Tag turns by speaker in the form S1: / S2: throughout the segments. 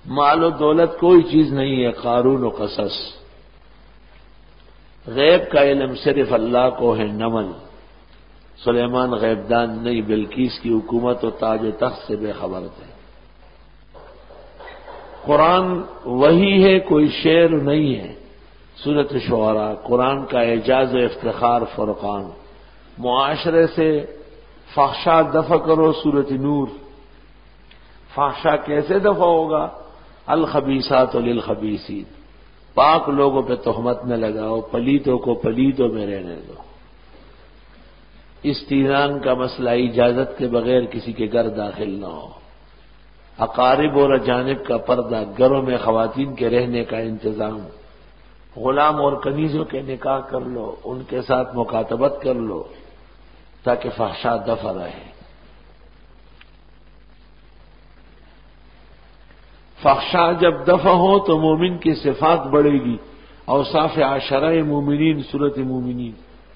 S1: مال و دولت کوئی چیز نہیں ہے قارون و قصص. غیب کا علم صرف اللہ کو ہے. نمل سلیمان غیب دان نہیں، بلقیس کی حکومت و تاج و تخت سے بے خبر تھے. قرآن وہی ہے، کوئی شعر نہیں ہے. سورۃ شعراء قرآن کا اعجاز و افتخار فرقان. معاشرے سے فحشا دفع کرو، سورۃ نور. فحشا کیسے دفع ہوگا؟ الخبیثات للخبیثین. پاک لوگوں پہ تہمت نہ لگاؤ، پلیتوں کو پلیتوں میں رہنے دو. استیزان کا مسئلہ اجازت کے بغیر کسی کے گھر داخل نہ ہو. اقارب اور اجانب کا پردہ، گھروں میں خواتین کے رہنے کا انتظام. غلام اور کنیزوں کے نکاح کر لو، ان کے ساتھ مکاتبت کر لو تاکہ فحشا دفع رہے. فحشا جب دفع ہو تو مومن کی صفات بڑھے گی. اوصاف عشرہ مومنین سورۃ مومنین.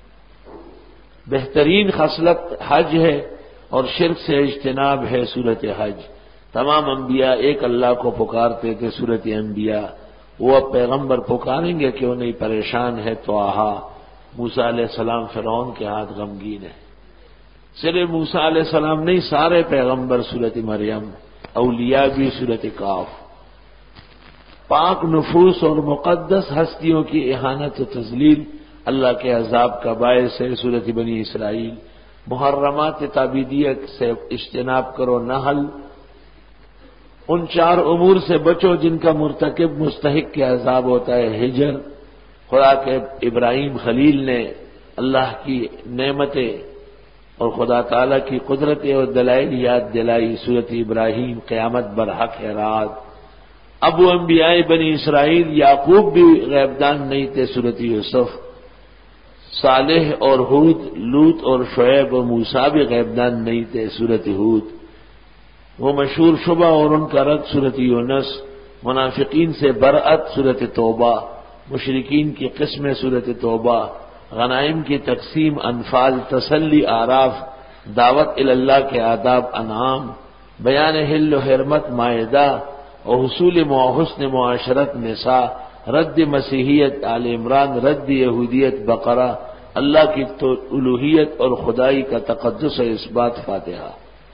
S1: بہترین خصلت حج ہے اور شرک سے اجتناب ہے سورۃ حج. تمام انبیاء ایک اللہ کو پکارتے تھے سورۃ انبیاء. وہ اب پیغمبر پکاریں گے کیوں نہیں؟ پریشان ہے طٰہٰ. موسیٰ علیہ السلام فرعون کے ہاتھ غمگین ہے. صرف موسیٰ علیہ السلام نہیں، سارے پیغمبر سورۃ مریم، اولیاء بھی سورۃ کاف. پاک نفوس اور مقدس ہستیوں کی اہانت و تذلیل اللہ کے عذاب کا باعث ہے سورۃ بنی اسرائیل. محرمات تعبیدیہ سے اجتناب کرو. نحل. ان 4 امور سے بچو جن کا مرتکب مستحق کے عذاب ہوتا ہے. ہجر. خدا کے ابراہیم خلیل نے اللہ کی نعمتیں اور خدا تعالی کی قدرتیں اور دلائل یاد دلائی. سورۃ ابراہیم. قیامت برحق ہے رات. ابو انبیاء بنی اسرائیل یعقوب بھی غیبدان نہیں تھے. سورۃ یوسف. صالح اور ہود، لوط اور شعیب و موسیٰ بھی غیبدان نہیں تھے. سورۃ ہود. وہ مشہور شبہ اور ان کا رد سورۃ یونس. منافقین سے برأت سورۃ توبہ. مشرکین کی قسمیں سورۃ توبہ. غنائم کی تقسیم انفال. تسلی آراف. دعوت اللہ کے آداب انعام. بیان حل و حرمت مائدہ اور حصول حسن معاشرت نساء. رد مسیحیت آل عمران. رد یہودیت بقرہ. اللہ کی الوہیت اور خدائی کا تقدس و اثبات فاتحہ.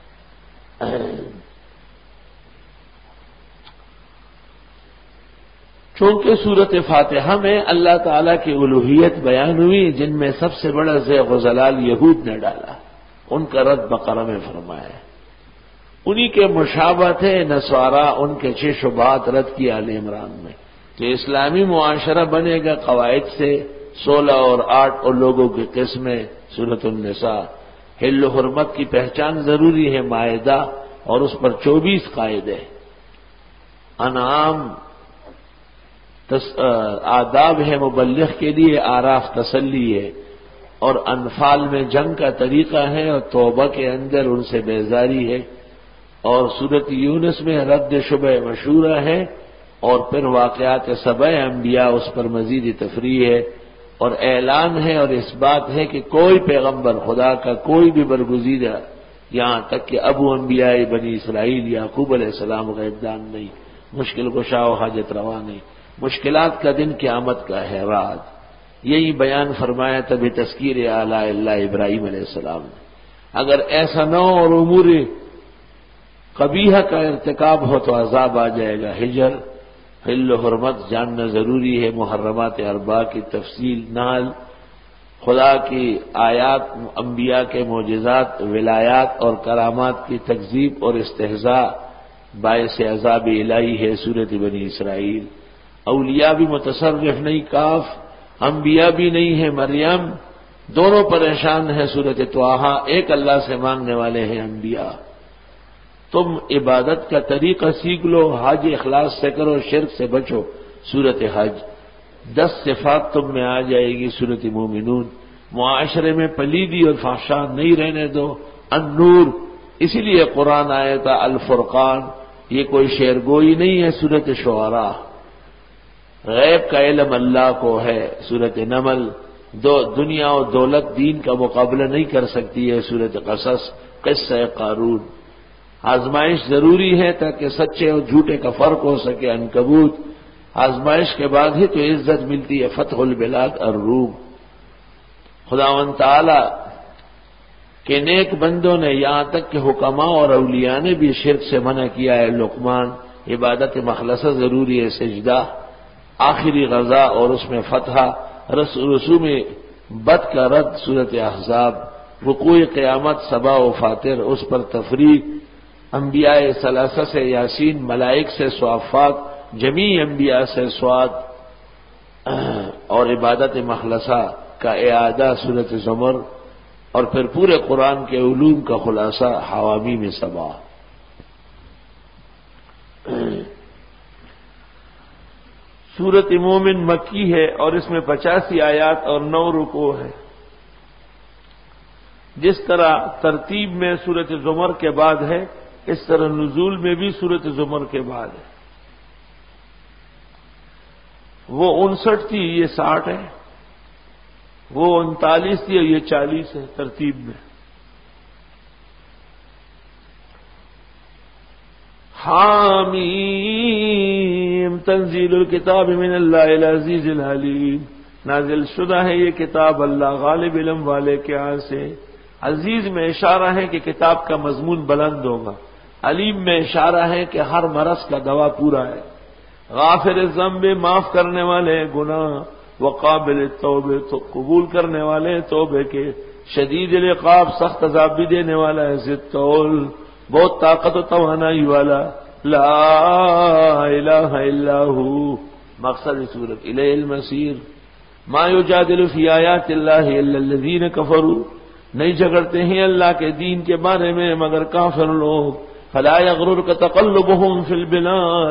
S1: چونکہ سورۃ فاتحہ میں اللہ تعالی کی الوہیت بیان ہوئی، جن میں سب سے بڑا زیغ و ضلال یہود نے ڈالا، ان کا رد بقرہ میں فرمایا ہے. انہی کے مشابہ تھے نصارہ، ان کے 6 شبہات رد کی آل عمران میں. تو اسلامی معاشرہ بنے گا قواعد سے. 16 اور 8 اور لوگوں کی قسمیں سورۃ النساء. حل و حرمت کی پہچان ضروری ہے مائدہ، اور اس پر 24 قاعدے. انعام آداب ہے مبلغ کے لیے. آراف تسلی ہے، اور انفال میں جنگ کا طریقہ ہے، اور توبہ کے اندر ان سے بیزاری ہے. اور سورۃ یونس میں رد شبہ مشورہ ہے، اور پھر واقعات سبع انبیاء اس پر مزید تفریح ہے، اور اعلان ہے اور اس بات ہے کہ کوئی پیغمبر خدا کا کوئی بھی برگزیدہ، یہاں تک کہ ابو انبیاء بنی اسرائیل یعقوب علیہ السلام غیبدان نہیں. مشکل کشا و حاجت روا نہیں. مشکلات کا دن قیامت کا ہے رات. یہی بیان فرمایا تبھی تذکیر اعلیٰ اللہ ابراہیم علیہ السلام نے. اگر ایسا نہ ہو اور امور قبیحہ کا ارتکاب ہو تو عذاب آ جائے گا. ہجر. حل و حرمت جاننا ضروری ہے. محرمات 4 کی تفصیل. نال. خدا کی آیات، انبیاء کے معجزات، ولایات اور کرامات کی تکذیب اور استہزاء باعث عذاب الہی ہے. سورۃ بنی اسرائیل. اولیاء بھی متصرف نہیں. کاف. انبیاء بھی نہیں ہے. مریم. دونوں پریشان ہیں. سورۃ طٰہٰ. ایک اللہ سے مانگنے والے ہیں انبیاء. تم عبادت کا طریقہ سیکھ لو. حج اخلاص سے کرو، شرک سے بچو. سورۃ حج. 10 صفات تم میں آ جائے گی. سورۃ مومنون. معاشرے میں پلیدی اور فحشا نہیں رہنے دو. النور. اسی لیے قرآن آیا تھا الفرقان. یہ کوئی شعر گوئی نہیں ہے. سورۃ شعراء. غیب کا علم اللہ کو ہے. سورۃ نمل. دنیا و دولت دین کا مقابلہ نہیں کر سکتی ہے. سورۃ قصص. قصہ قارون. آزمائش ضروری ہے تاکہ سچے اور جھوٹے کا فرق ہو سکے۔ عنکبوت، آزمائش کے بعد ہی تو عزت ملتی ہے۔ فتح البلاد الروم۔ خداوند تعالی کے نیک بندوں نے، یہاں تک کہ حکماء اور اولیاء نے بھی شرک سے منع کیا ہے۔ لقمان، عبادت مخلصہ ضروری ہے، سجدہ، آخری غزا اور اس میں فتح، رسوم بد کا رد، سورۃ احزاب، وقوع قیامت، صبا و فاتر، اس پر تفریق، انبیاء ثلاثہ سے یاسین، ملائک سے صافات، جمیع انبیاء سے سواد، اور عبادت مخلصہ کا اعادہ سورۃ زمر، اور پھر پورے قرآن کے علوم کا خلاصہ حوامیم سبا۔ سورۃ مومن مکی ہے اور اس میں 85 آیات اور 9 رکوع ہے۔ جس طرح ترتیب میں سورۃ زمر کے بعد ہے، اس طرح نزول میں بھی سورۃ زمر کے بعد ہے۔ وہ 59 تھی، یہ 60 ہے، وہ 39 تھی اور یہ 40 ہے ترتیب میں۔ حامیم تنزیل الکتاب من اللہ العزیز الحلیم، نازل شدہ ہے یہ کتاب اللہ غالب علم والے کے ہاں سے۔ عزیز میں اشارہ ہے کہ کتاب کا مضمون بلند ہوگا، علیم میں اشارہ ہے کہ ہر مرض کا دوا پورا ہے، غافر الذنب معاف کرنے والے گناہ، وقابل التوبہ تو قبول کرنے والے توبے کے، شدید العقاب سخت عذاب بھی دینے والا ہے، ذی الطول بہت طاقت و توانائی والا، لا الہ الا ہو مقصد صورت الیہ المصیر۔ ما یجادل فی آیات اللہ الا الذین کفروا، نہیں جھگڑتے ہیں اللہ کے دین کے بارے میں مگر کافر لوگ، فلا یغررک تقلبہم فی البلاد،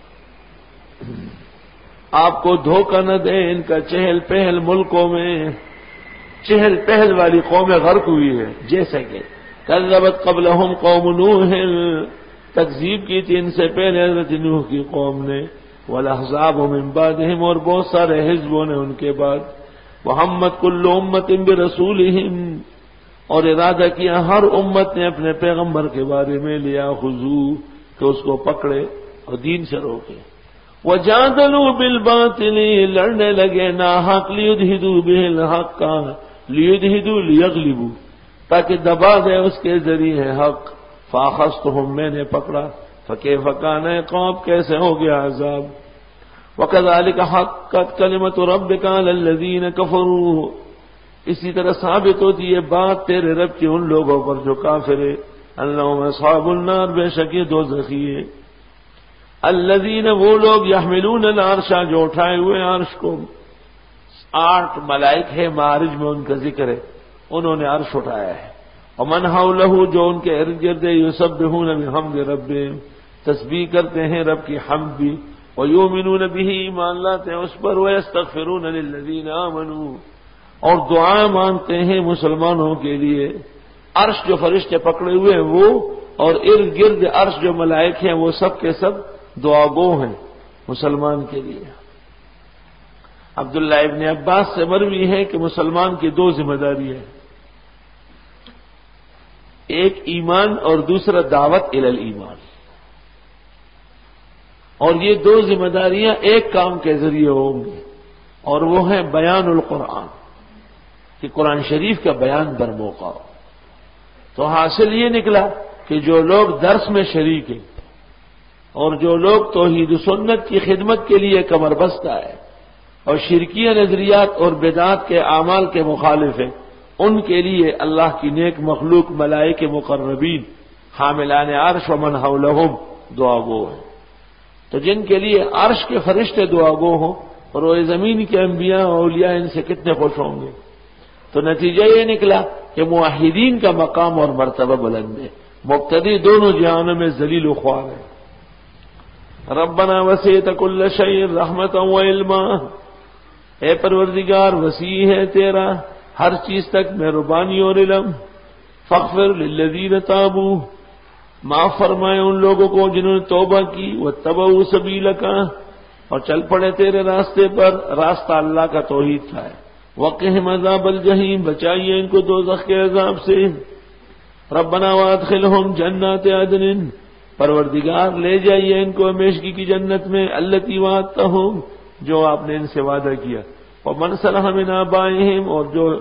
S1: آپ کو دھوکہ نہ دے ان کا چہل پہل ملکوں میں، چہل پہل والی قومیں غرق ہوئی ہے، جیسے کہ کذبت قبلہم قوم نوح، تکذیب کی تھی ان سے پہلے حضرت نوح کی قوم نے، والاحزاب من بعدہم، اور بہت سارے حزبوں نے ان کے بعد، وہمت کل امت برسولہم، اور ارادہ کیا ہر امت نے اپنے پیغمبر کے بارے میں، لیا خذو کہ اس کو پکڑے اور دین سے روکے، وجادلوا بالباطل، لڑنے لگے ناحق، لیدھدوا به الحق، لیدھدوا لیغلبوا، تاکہ دبا دے اس کے ذریعے حق، فاخذتهم میں نے پکڑا، فکیف کان عقاب کیسے ہو گیا عذاب، وکذالک حقت کلمۃ ربک علی الذین کفروا، اسی طرح ثابت ہوتی ہے بات تیرے رب کی ان لوگوں پر جو کافر ہیں، انہم اصحاب النار، بے شک یہ دوزخی ہے، الذین وہ لوگ، یحملون العرش جو اٹھائے ہوئے عرش کو، 8 ملائک ہے معارج میں ان کا ذکر ہے، انہوں نے عرش اٹھایا ہے، ومن حولہ جو ان کے ارد گرد، یسبحون بحمد ربہم، تسبیح کرتے ہیں رب کی حمد بھی، ویؤمنون بہ ایمان لاتے ہیں اس پر، ویستغفرون للذین آمنوا اور دعا مانگتے ہیں مسلمانوں کے لیے۔ عرش جو فرشتے پکڑے ہوئے ہیں وہ، اور ارد گرد عرش جو ملائک ہیں وہ سب کے سب دعا گو ہیں مسلمان کے لیے۔ عبداللہ ابن عباس سے مروی ہے کہ مسلمان کی 2 ذمہ داری ہے، ایک ایمان اور دوسرا دعوت الی الایمان، اور یہ 2 ذمہ داریاں ایک کام کے ذریعے ہوں گی، اور وہ ہے بیان القرآن، کہ قرآن شریف کا بیان بر موقع ہو۔ تو حاصل یہ نکلا کہ جو لوگ درس میں شریک ہیں اور جو لوگ توحید و سنت کی خدمت کے لیے کمر بستہ ہے اور شرکیہ نظریات اور بدعات کے اعمال کے مخالف ہیں، ان کے لیے اللہ کی نیک مخلوق ملائکہ مقربین حاملان عرش ومن حولہم دعا گو ہیں۔ تو جن کے لیے عرش کے فرشتے دعا گو ہوں، اور وہ زمین کے انبیاء اور اولیاء ان سے کتنے خوش ہوں گے۔ تو نتیجہ یہ نکلا کہ موحدین کا مقام اور مرتبہ بلند ہے، مبتدی دونوں جہانوں میں ذلیل و خوار ہے۔ ربنا وسعت کل شیء رحمۃ و علما، اے پروردگار وسیع ہے تیرا ہر چیز تک مہربانی اور علم، فاغفر للذین تابوا، معاف فرمائے ان لوگوں کو جنہوں نے توبہ کی، واتبعوا سبیلک، اور چل پڑے تیرے راستے پر، راستہ اللہ کا توحید کا ہے، وقہم عذاب الجحیم، بچائیے ان کو دوزخ کے عذاب سے، ربنا وادخلهم جنات عدن، پروردگار لے جائیے ان کو ہمیشگی کی جنت میں، التی وعدتہم، جو آپ نے ان سے وعدہ کیا، ومن صلح من آبائہم، اور جو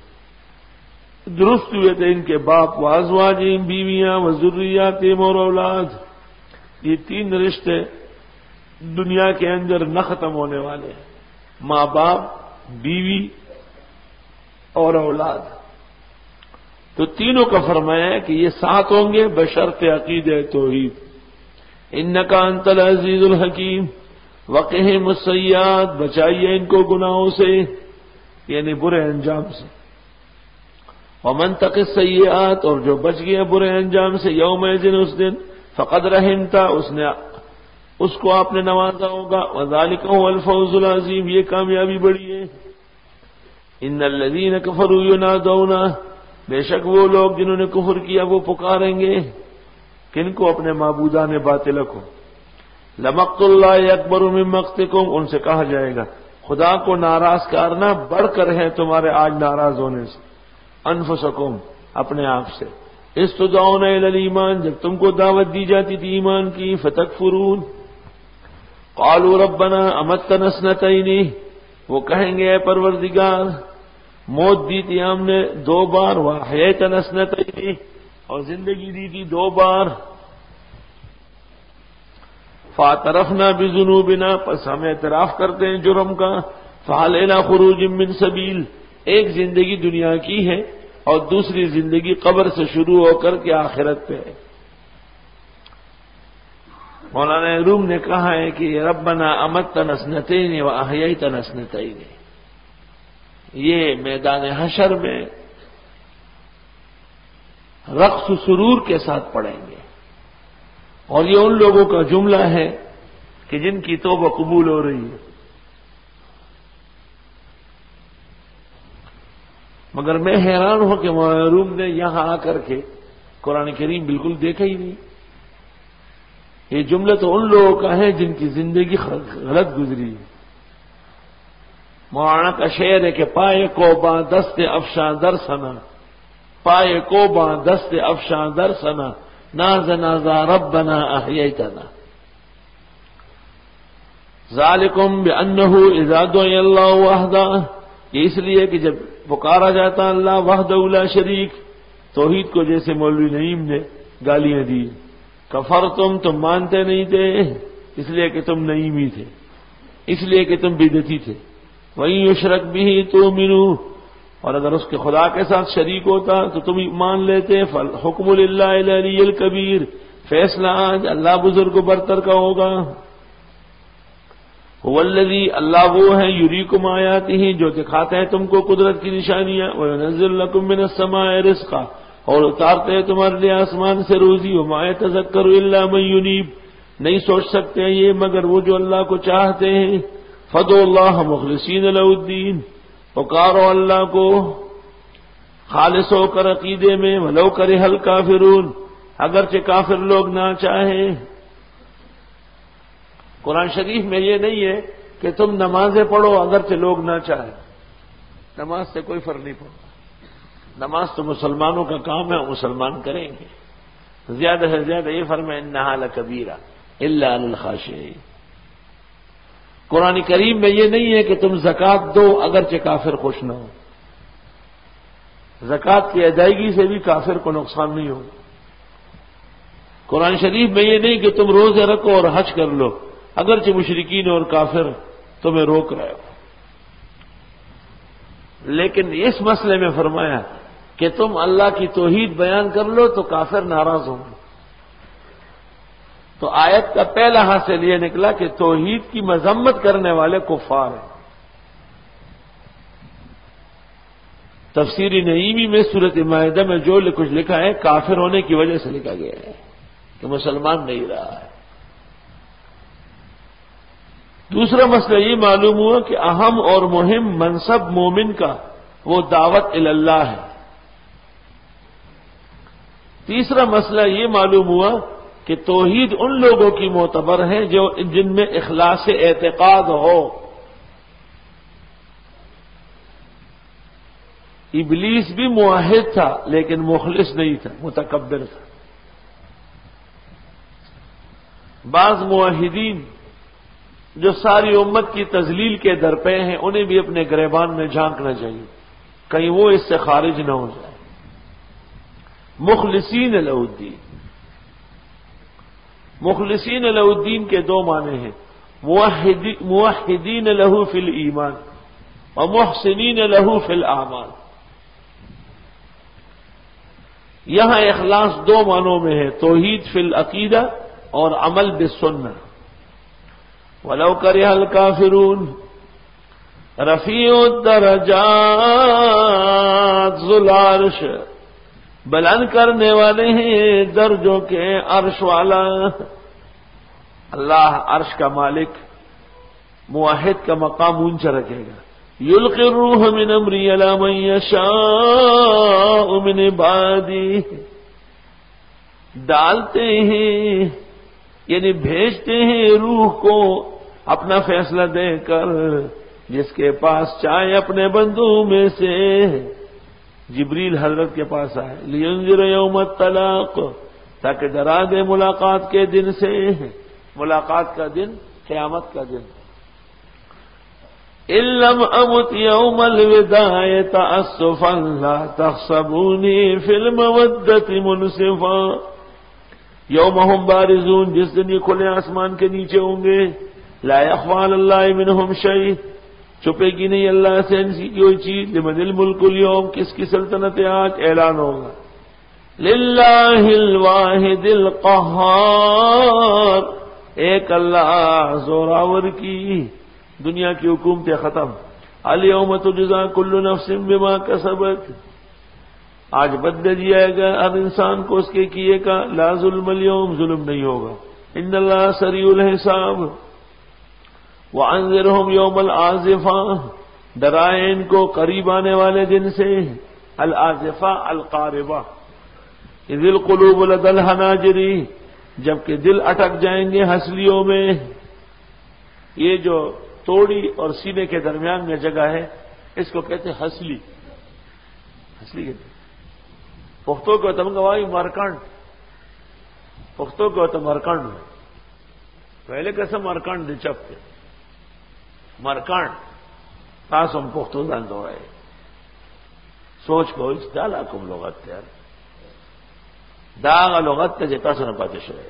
S1: درست ہوئے تھے ان کے باپ، وازواجہم، بیویاں، وذریاتہم، اور اولاد. یہ تین رشتے دنیا کے اندر نہ ختم ہونے والے ہیں، ماں باپ، بیوی اور اولاد. تو تینوں کا فرمایا ہے کہ یہ 7 ہوں گے بشرط عقیدہ توحید. انک انت العزیز الحکیم وقہم السیئات، بچائیے ان کو گناہوں سے، یعنی برے انجام سے. ومن تق السیئات، اور جو بچ گیا برے انجام سے، یومئذ، اس دن، فقد رحمتا، اس کو آپ نے نوازا ہوگا. وذالک هو الفوز العظیم، یہ کامیابی بڑی ہے. ان الذین کفروا ینادون، بے شک وہ لوگ جنہوں نے کفر کیا وہ پکاریں گے کن کو؟ اپنے معبودان باطل کو. لمقت اللہ اکبر من مقتکم، ان سے کہا جائے گا خدا کو ناراض کرنا بڑھ کر ہے تمہارے آج ناراض ہونے سے. انفسکم، اپنے آپ سے. استدعون الی الایمان، جب تم کو دعوت دی جاتی تھی ایمان کی. فتکفرون، قالوا ربنا امتنا اثنتین، وہ کہیں گے اے پروردگار موت دی تھی ہم نے 2 بار، واحییتنا اثنتین، اور زندگی دی تھی 2 بار. فاعترفنا بذنوبنا، پس ہم اعتراف کرتے ہیں جرم کا. فہل الی خروج من سبیل، ایک زندگی دنیا کی ہے اور دوسری زندگی قبر سے شروع ہو کر کے آخرت پہ ہے. مولانا روم نے کہا ہے کہ ربنا امتنا اثنتین واحییتنا اثنتین، یہ میدان حشر میں رقص و سرور کے ساتھ پڑھیں گے. اور یہ ان لوگوں کا جملہ ہے کہ جن کی توبہ قبول ہو رہی ہے. مگر میں حیران ہوں کہ مولانا روم نے یہاں آ کر کے قرآن کریم بالکل دیکھا ہی نہیں. یہ جملہ تو ان لوگوں کا ہے جن کی زندگی غلط گزری ہے. مولانا کا شعر ہے کہ پائے کو باں دست افشاں در سنا، پائے کو باں دست افشاں در سنا، ناز نازا ربنا احییتنا. ذالکم بانہ اذا دعی اللہ وحدہ، یہ اس لیے کہ جب پکارا جاتا اللہ وحدہ لا شریک، توحید کو جیسے مولوی نعیم نے گالیاں دی. کفرتم، تم مانتے نہیں تھے اس لیے کہ تم نعیمی تھے، اس لیے کہ تم بدعتی تھے. وَإِن یشرک بہ تؤمنوا، اور اگر اس کے خدا کے ساتھ شریک ہوتا تو تم مان لیتے. فالحکم للہ العلی الکبیر، فیصلہ آج اللہ بزرگ و برتر کا ہوگا. هو الذی، اللہ وہ ہے، یریکم آیاتہ، جو دکھاتے ہیں تم کو قدرت کی نشانیاں. وینزل لکم من السماء رزقا، اور اتارتے ہیں تمہارے لیے آسمان سے روزی. وما یتذکر الا من ینیب، نہیں سوچ سکتے ہیں یہ مگر وہ جو اللہ کو چاہتے ہیں. فدعوا اللہ مخلصین لہ الدین، پکارو اللہ کو خالص ہو کر عقیدے میں. ولو کرہ الکافرون، اگرچہ کافر لوگ نہ چاہیں. قرآن شریف میں یہ نہیں ہے کہ تم نمازیں پڑھو اگرچہ لوگ نہ چاہیں. نماز سے کوئی فرق نہیں پڑتا. نماز تو مسلمانوں کا کام ہے، مسلمان کریں گے. زیادہ سے زیادہ یہ فرمائے انہا لکبیرہ الا علی الخاشعین. قرآن کریم میں یہ نہیں ہے کہ تم زکوٰۃ دو اگرچہ کافر خوش نہ ہو. زکوٰۃ کی ادائیگی سے بھی کافر کو نقصان نہیں ہوگا. قرآن شریف میں یہ نہیں کہ تم روزے رکھو اور حج کر لو اگرچہ مشرکین اور کافر تمہیں روک رہے ہو. لیکن اس مسئلے میں فرمایا کہ تم اللہ کی توحید بیان کر لو تو کافر ناراض ہوں گے. تو آیت کا پہلا حاصل یہ نکلا کہ توحید کی مذمت کرنے والے کفار ہیں. تفسیر نعیمی میں سورۃ مائدہ میں جو کچھ لکھا ہے کافر ہونے کی وجہ سے لکھا گیا ہے کہ مسلمان نہیں رہا ہے. دوسرا مسئلہ یہ معلوم ہوا کہ اہم اور مہم منصب مومن کا وہ دعوت اللہ ہے. تیسرا مسئلہ یہ معلوم ہوا کہ توحید ان لوگوں کی معتبر ہے جن میں اخلاص اعتقاد ہو. ابلیس بھی موحد تھا لیکن مخلص نہیں تھا، متکبر تھا۔ بعض موحدین جو ساری امت کی تذلیل کے درپے ہیں، انہیں بھی اپنے گریبان میں جھانکنا چاہیے، کہیں وہ اس سے خارج نہ ہو جائے۔ مخلصین لہ الدین، مخلصین لہ الدین کے دو معنی ہیں، موحدین لہ فی الایمان ومحسنین لہ فی الاعمال۔ یہاں اخلاص دو معنوں میں ہے، توحید فی العقیدہ اور عمل بالسنہ۔ وَلَوْ كَرِهَ الْكَافِرُونَ رفیع الدرجات ذو العرش، بلند کرنے والے ہیں درجوں کے عرش والا۔ اللہ عرش کا مالک موحد کا مقام اونچا رکھے گا۔ یلقی الروح من امری علی من یشاء من عبادی، ڈالتے ہیں یعنی بھیجتے ہیں روح کو اپنا فیصلہ دے کر جس کے پاس چاہے اپنے بندوں میں سے۔ جبریل حضرت کے پاس آئے، لینذر یوم الطلاق، تاکہ ڈرا دے ملاقات کے دن سے۔ ملاقات کا دن قیامت کا دن۔ ان لم امت یوم الوداع تأسفا لا تحسبونی فی المودۃ منصفا، یوم ہم بارزون، جس دن یہ کھلے آسمان کے نیچے ہوں گے، لا یخفی علی اللہ منہم شیء، چھپے گی نہیں اللہ سے ان کی کوئی چیز۔ لمن الملک اليوم، کس کی سلطنت آج اعلان ہوگا۔ للہ الواحد القہار، ایک اللہ زوراور کی۔ دنیا کی حکومتیں ختم۔ الیوم تجزا کل نفس بما کسبت، آج بدلہ دیا گا ہر انسان کو اس کے کیے کا۔ لا ظلم اليوم، ظلم نہیں ہوگا۔ ان اللہ سریع الحساب۔ وانذرہم یوم الآزفہ، ڈرائے ان کو قریب آنے والے دن سے۔ الآزفہ القاربہ، اذ القلوب لدى الحناجر، جبکہ دل اٹک جائیں گے ہنسلیوں میں۔ یہ جو توڑی اور سینے کے درمیان میں جگہ ہے، اس کو کہتے ہیں ہسلی۔ ہسلی کہتے ہیں پختوں کو تم گواہی مرکنڈ، پختوں کو تو مرکنڈ پہلے کیسے مرکنڈ دے چپتے مرکنڈ تاسم پختوں دان دو ہے سوچ کو اس ڈالا کم لغت تیار داغ لغت تے جتا سن پاتے شوئے۔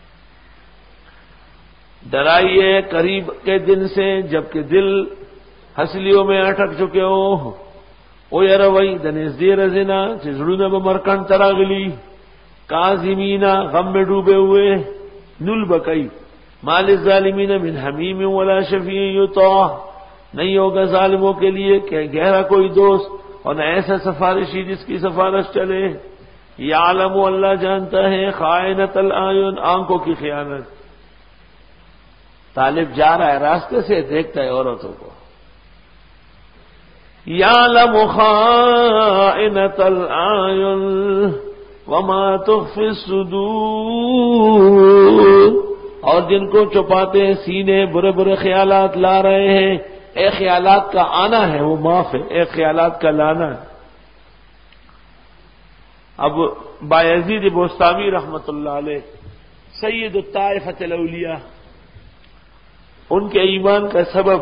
S1: ڈرائیے قریب کے دن سے جبکہ دل ہسلیوں میں اٹک چکے ہو۔ او یروی دنیز دیر زنا چزڑونا بمرکن تراغلی، کاظمین غم میں ڈوبے ہوئے، نل بکئی مال الظالمین من حمیم ولا شفیع یطاع، نہیں ہوگا ظالموں کے لیے کہ گہرا کوئی دوست اور نہ ایسا سفارشی جس کی سفارش چلے۔ یعلم، اللہ جانتا ہے، خائنۃ الاعین، آنکھوں کی خیانت۔ طالب جا رہا ہے راستے سے، دیکھتا ہے عورتوں کو۔ یعلم خائنۃ الاعین وما تخفی الصدور، اور جن کو چھپاتے ہیں سینے برے برے خیالات لا رہے ہیں۔ ایک خیالات کا آنا ہے وہ معاف ہے، ایک خیالات کا لانا ہے۔ اب بایزید بوستامی رحمت اللہ علیہ سید الطائفۃ الاولیاء، ان کے ایمان کا سبب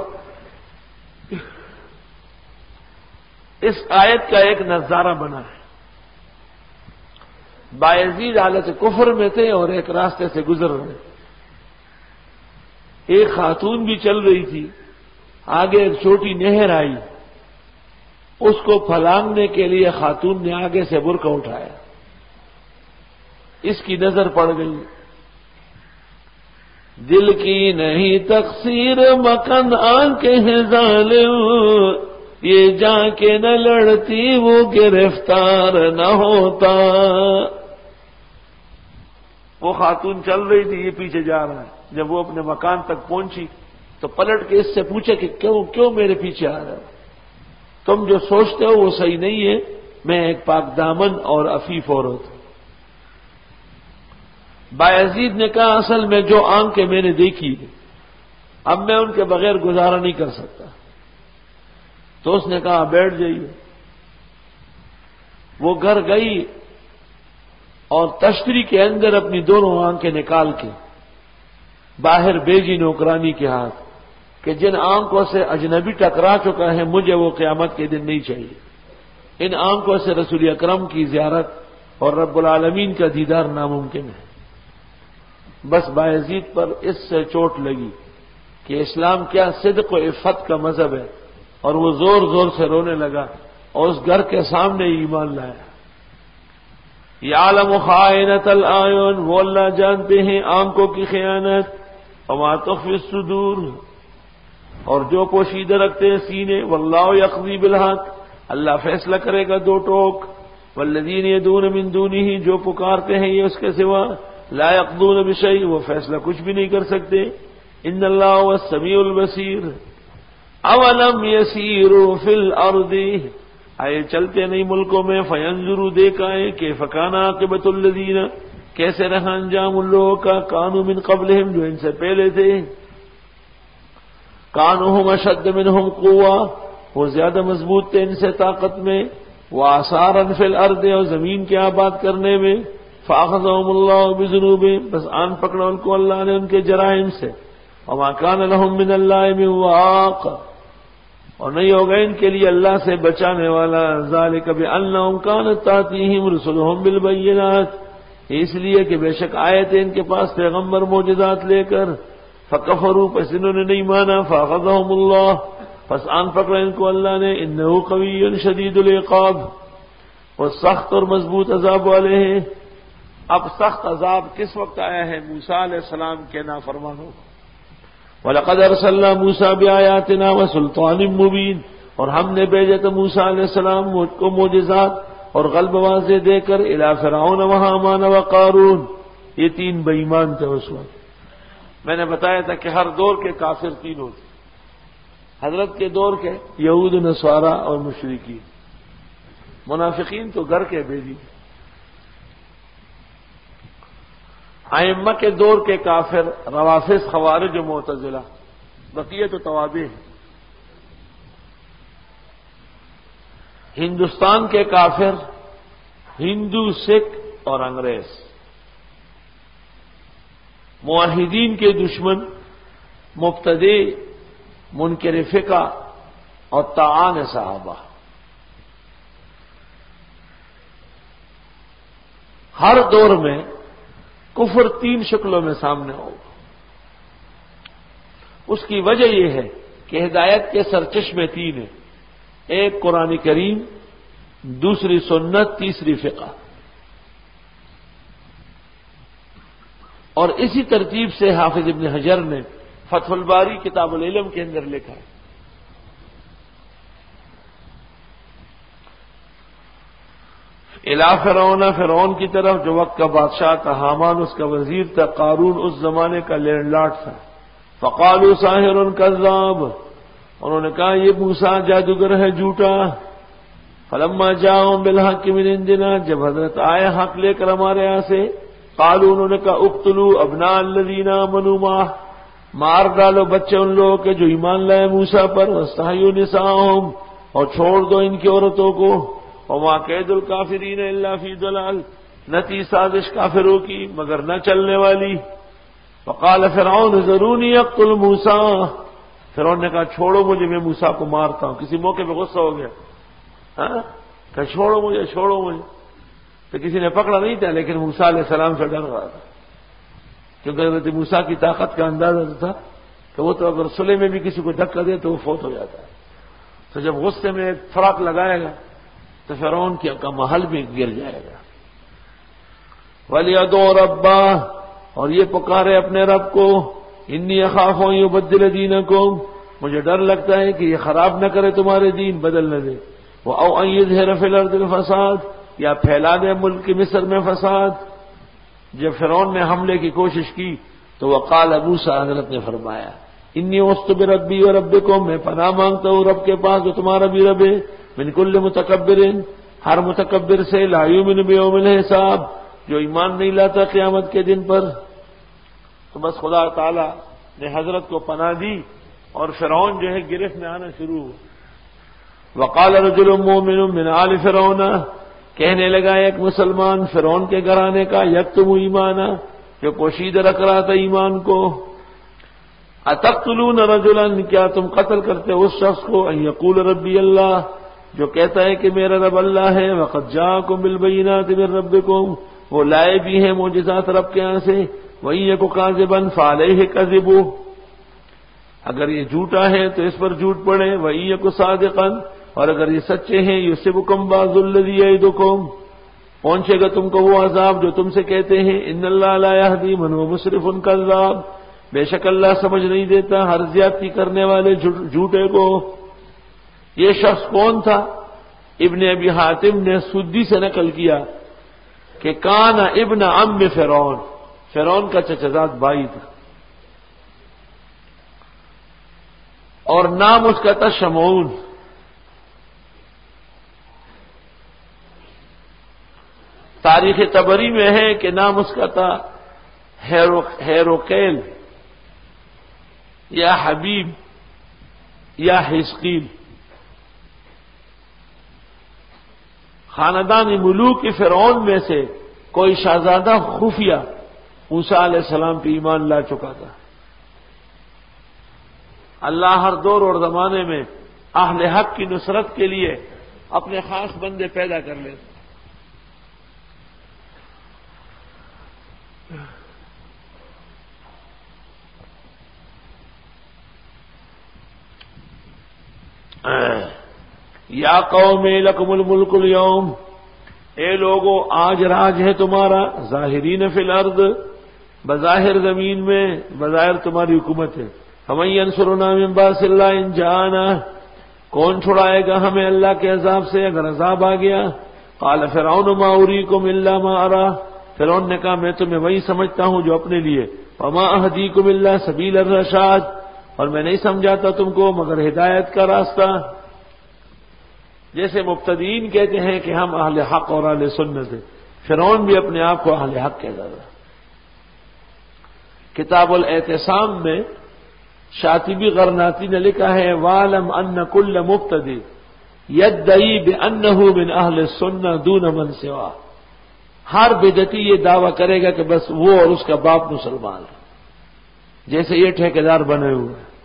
S1: اس آیت کا ایک نظارہ بنا ہے۔ بایزید حالت کفر میں تھے اور ایک راستے سے گزر رہے، ایک خاتون بھی چل رہی تھی، آگے ایک چھوٹی نہر آئی، اس کو پھلانگنے کے لیے خاتون نے آگے سے برقع اٹھایا، اس کی نظر پڑ گئی۔ دل کی نہیں تقصیر مکن آنکھیں ہیں ظالم، یہ جا کے نہ لڑتی وہ گرفتار نہ ہوتا۔ وہ خاتون چل رہی تھی، یہ پیچھے جا رہا ہے۔ جب وہ اپنے مکان تک پہنچی تو پلٹ کے اس سے پوچھا کہ کیوں میرے پیچھے آ رہا ہے؟ تم جو سوچتے ہو وہ صحیح نہیں ہے، میں ایک پاک دامن اور عفیف عورت ہوں۔ بایزید نے کہا اصل میں جو آنکھیں میں نے دیکھی اب میں ان کے بغیر گزارا نہیں کر سکتا۔ تو اس نے کہا بیٹھ جائیے۔ وہ گھر گئی اور تشتری کے اندر اپنی دونوں آنکھیں نکال کے باہر بھیجی نوکرانی کے ہاتھ کہ جن آنکھوں سے اجنبی ٹکرا چکا ہے مجھے وہ قیامت کے دن نہیں چاہیے. ان آنکھوں سے رسول اکرم کی زیارت اور رب العالمین کا دیدار ناممکن ہے. بس بایزید پر اس سے چوٹ لگی کہ اسلام کیا صدق و عفت کا مذہب ہے، اور وہ زور زور سے رونے لگا اور اس گھر کے سامنے ایمان لایا. یعلم خائنۃ الاعین، وہ اللہ جانتے ہیں آنکھوں کی خیانت، وما تخفی الصدور، اور جو پوشیدہ رکھتے ہیں سینے. واللہ یقضی بالحق، اللہ فیصلہ کرے گا دو ٹوک. والذین یدعون من دونہ، جو پکارتے ہیں یہ اس کے سوا، لا یقضون بشیء، وہ فیصلہ کچھ بھی نہیں کر سکتے. ان اللہ هو السمیع البصیر. اولم یسیروا فی الارض، آئے چلتے نہیں ملکوں میں، فینظروا دیکھا ہے کہ فکان عاقبۃ الذین، کیسے رہا انجام ان لوگوں کا، کانوا من قبلہم، جو ان سے پہلے تھے. کانوا هم اشد منہم قوہ، وہ زیادہ مضبوط تھے ان سے طاقت میں، وآثارا فی الارض، اور زمین کے آباد کرنے میں. فاخذهم اللہ بذنوبہم، بس آن پکڑا ان کو اللہ نے ان کے جرائم سے. وما کان لهم من اللہ من واق، اور نہیں ہوگا ان کے لیے اللہ سے بچانے والا. ذالک بانہم کانت تاتیہم رسلہم بالبینات، اس لیے کہ بے شک آئے تھے ان کے پاس پیغمبر معجزات لے کر. فکفروا، پس انہوں نے نہیں مانا. فاخذهم اللہ، پس آن پکڑا ان کو اللہ نے. انہ قوی شدید العقاب، وہ سخت اور مضبوط عذاب والے ہیں. اب سخت عذاب کس وقت آیا ہے؟ موسیٰ علیہ السلام کے نافرمانوں. وَلَقَدْ أَرْسَلْنَا مُوسَىٰ بِآيَاتِنَا وَسُلْطَانٍ مُّبِينٍ، اور ہم نے بھیجا تھا موسیٰ علیہ السلام کو معجزات اور غلب واضح دے کر الی فرعون وہامان وقارون. یہ تین بے ایمان تھے اس وقت. میں نے بتایا تھا کہ ہر دور کے کافر تین ہوتے. حضرت کے دور کے یہود، نصارا اور مشرکین. منافقین تو گھر کے بھیجی. ائمہ کے دور کے کافر روافض، خوارج و معتزلہ. بقیہ تو توابع ہیں. ہندوستان کے کافر ہندو، سکھ اور انگریز. موحدین کے دشمن مبتدی، منکر فقہ اور طاعان صحابہ. ہر دور میں کفر تین شکلوں میں سامنے ہوگا. اس کی وجہ یہ ہے کہ ہدایت کے سرچشمے تین ہیں. ایک قرآن کریم، دوسری سنت، تیسری فقہ. اور اسی ترتیب سے حافظ ابن حجر نے فتح الباری کتاب العلم کے اندر لکھا ہے. الی فرعون، فرعون کی طرف جو وقت کا بادشاہ تھا. حامان اس کا وزیر تھا. قارون اس زمانے کا لینڈ لارڈ تھا. فقالوا ساحر کذاب، انہوں نے کہا یہ موسیٰ جادوگر ہے جھوٹا. فلما جاءهم بالحق من عندنا، جب حضرت آئے حق لے کر ہمارے یہاں سے. قالوا، انہوں نے کہا اقتلوا ابناء الذین آمنوا معه، مار ڈالو بچے ان لوگوں کے جو ایمان لائے موسیٰ پر. واستحیوا نساءهم، اور چھوڑ دو ان کی عورتوں کو. وما کید الکافرین الا فی ضلال، نہ تھی سازش کافروں کی مگر نہ چلنے والی. فقال فرعون ذرونی اقتل موسیٰ، فرعون نے کہا چھوڑو مجھے، میں موسیٰ کو مارتا ہوں. کسی موقع پہ غصہ ہو گیا، کہ چھوڑو مجھے، چھوڑو مجھے. تو کسی نے پکڑا نہیں تھا، لیکن موسیٰ علیہ السلام سے ڈر رہا تھا، کیونکہ حضرت موسیٰ کی طاقت کا اندازہ تھا کہ وہ تو اگر صلح میں بھی کسی کو دھکا دے تو وہ فوت ہو جاتا ہے. تو جب غصے میں ایک فراق لگائے گا تو فرعون کا محل بھی گر جائے گا. وَلْيَدْعُ رَبَّهُ، اور یہ پکارے اپنے رب کو. انی اخاف ان یبدل دینکم، مجھے ڈر لگتا ہے کہ یہ خراب نہ کرے تمہارے دین، بدل نہ دے. او ان یظہر فی الارض الفساد، یا پھیلا دے ملک مصر میں فساد. جب فرعون نے حملے کی کوشش کی تو وقال موسیٰ، حضرت نے فرمایا انی عصت بربی و ربکم، میں پناہ مانگتا ہوں رب کے پاس جو تمہارا بھی رب ہے. من کل متکبر، ہر متکبر سے. لا یؤمن بیوم الحساب، جو ایمان نہیں لاتا قیامت کے دن پر. تو بس خدا تعالی نے حضرت کو پناہ دی اور فرعون جو ہے گرفت میں آنا شروع ہوا. وقال رجل مؤمن من آل فرعون، کہنے لگا ایک مسلمان فرعون کے گھرانے کا، یکتم ایمانا، جو پوشیدہ رکھ رہا تھا ایمان کو، اتقتلون رجلا، کیا تم قتل کرتے اس شخص کو، ان یقول ربی اللہ، جو کہتا ہے کہ میرا رب اللہ ہے، وقد جاءکم بالبینات من ربکم، وہ لائے بھی ہیں معجزات رب کے یہاں سے، وَإِن یَکُ کاذبا فعلیہ کذبہ، اگر یہ جھوٹا ہے تو اس پر جھوٹ پڑے، وَإِن یَکُ صادقا، اور اگر یہ سچے ہیں یصبکم بعض الذی یعدکم، پہنچے گا تم کو وہ عذاب جو تم سے کہتے ہیں، ان اللہ لا یہدی من هو مسرف کذاب، بے شک اللہ سمجھ نہیں دیتا ہر زیادتی کرنے والے جھوٹے کو۔ یہ شخص کون تھا؟ ابن ابی حاتم نے سدی سے نقل کیا کہ کان ابن عم فرعون، فرعون کا چچزاد بھائی تھا، اور نام اس کا تھا شمعون۔ تاریخ طبری میں ہے کہ نام اس کا تھا ہیروکیل یا حبیب یا حزقیل۔ خاندان ملوک فرعون میں سے کوئی شہزادہ خفیہ موسیٰ علیہ السلام پہ ایمان لا چکا تھا۔ اللہ ہر دور اور زمانے میں اہل حق کی نصرت کے لیے اپنے خاص بندے پیدا کر لیتے۔ یا قوم لکم الملک اليوم، اے لوگو آج راج ہے تمہارا، ظاہرین فی الارض، بظاہر زمین میں، بظاہر تمہاری حکومت ہے، فمن ینصرنا من باس اللہ ان جاءنا، کون چھڑائے گا ہمیں اللہ کے عذاب سے اگر عذاب آ گیا۔ قال فرعون ما اریکم الا ما ارى، فرعون نے کہا میں تمہیں وہی سمجھتا ہوں جو اپنے لیے، وما اہدیکم الا سبیل الرشاد، اور میں نہیں سمجھاتا تم کو مگر ہدایت کا راستہ۔ جیسے مبتدئین کہتے ہیں کہ ہم اہل حق اور اہل سنت ہیں، فرعون بھی اپنے آپ کو اہل حق کہتا تھا۔ کتاب الاعتصام میں شاطبی غرناطی نے لکھا ہے وَاعْلَمْ أَنَّ كُلَّ مُبْتَدِعٍ يَدَّعِي بِأَنَّهُ مِنْ أَهْلِ السُّنَّةِ دُونَ مَنْ سِوَاهُ، ہر بدعتی یہ دعویٰ کرے گا کہ بس وہ اور اس کا باپ مسلمان ہے، جیسے یہ ٹھیکیدار بنے ہوئے ہیں۔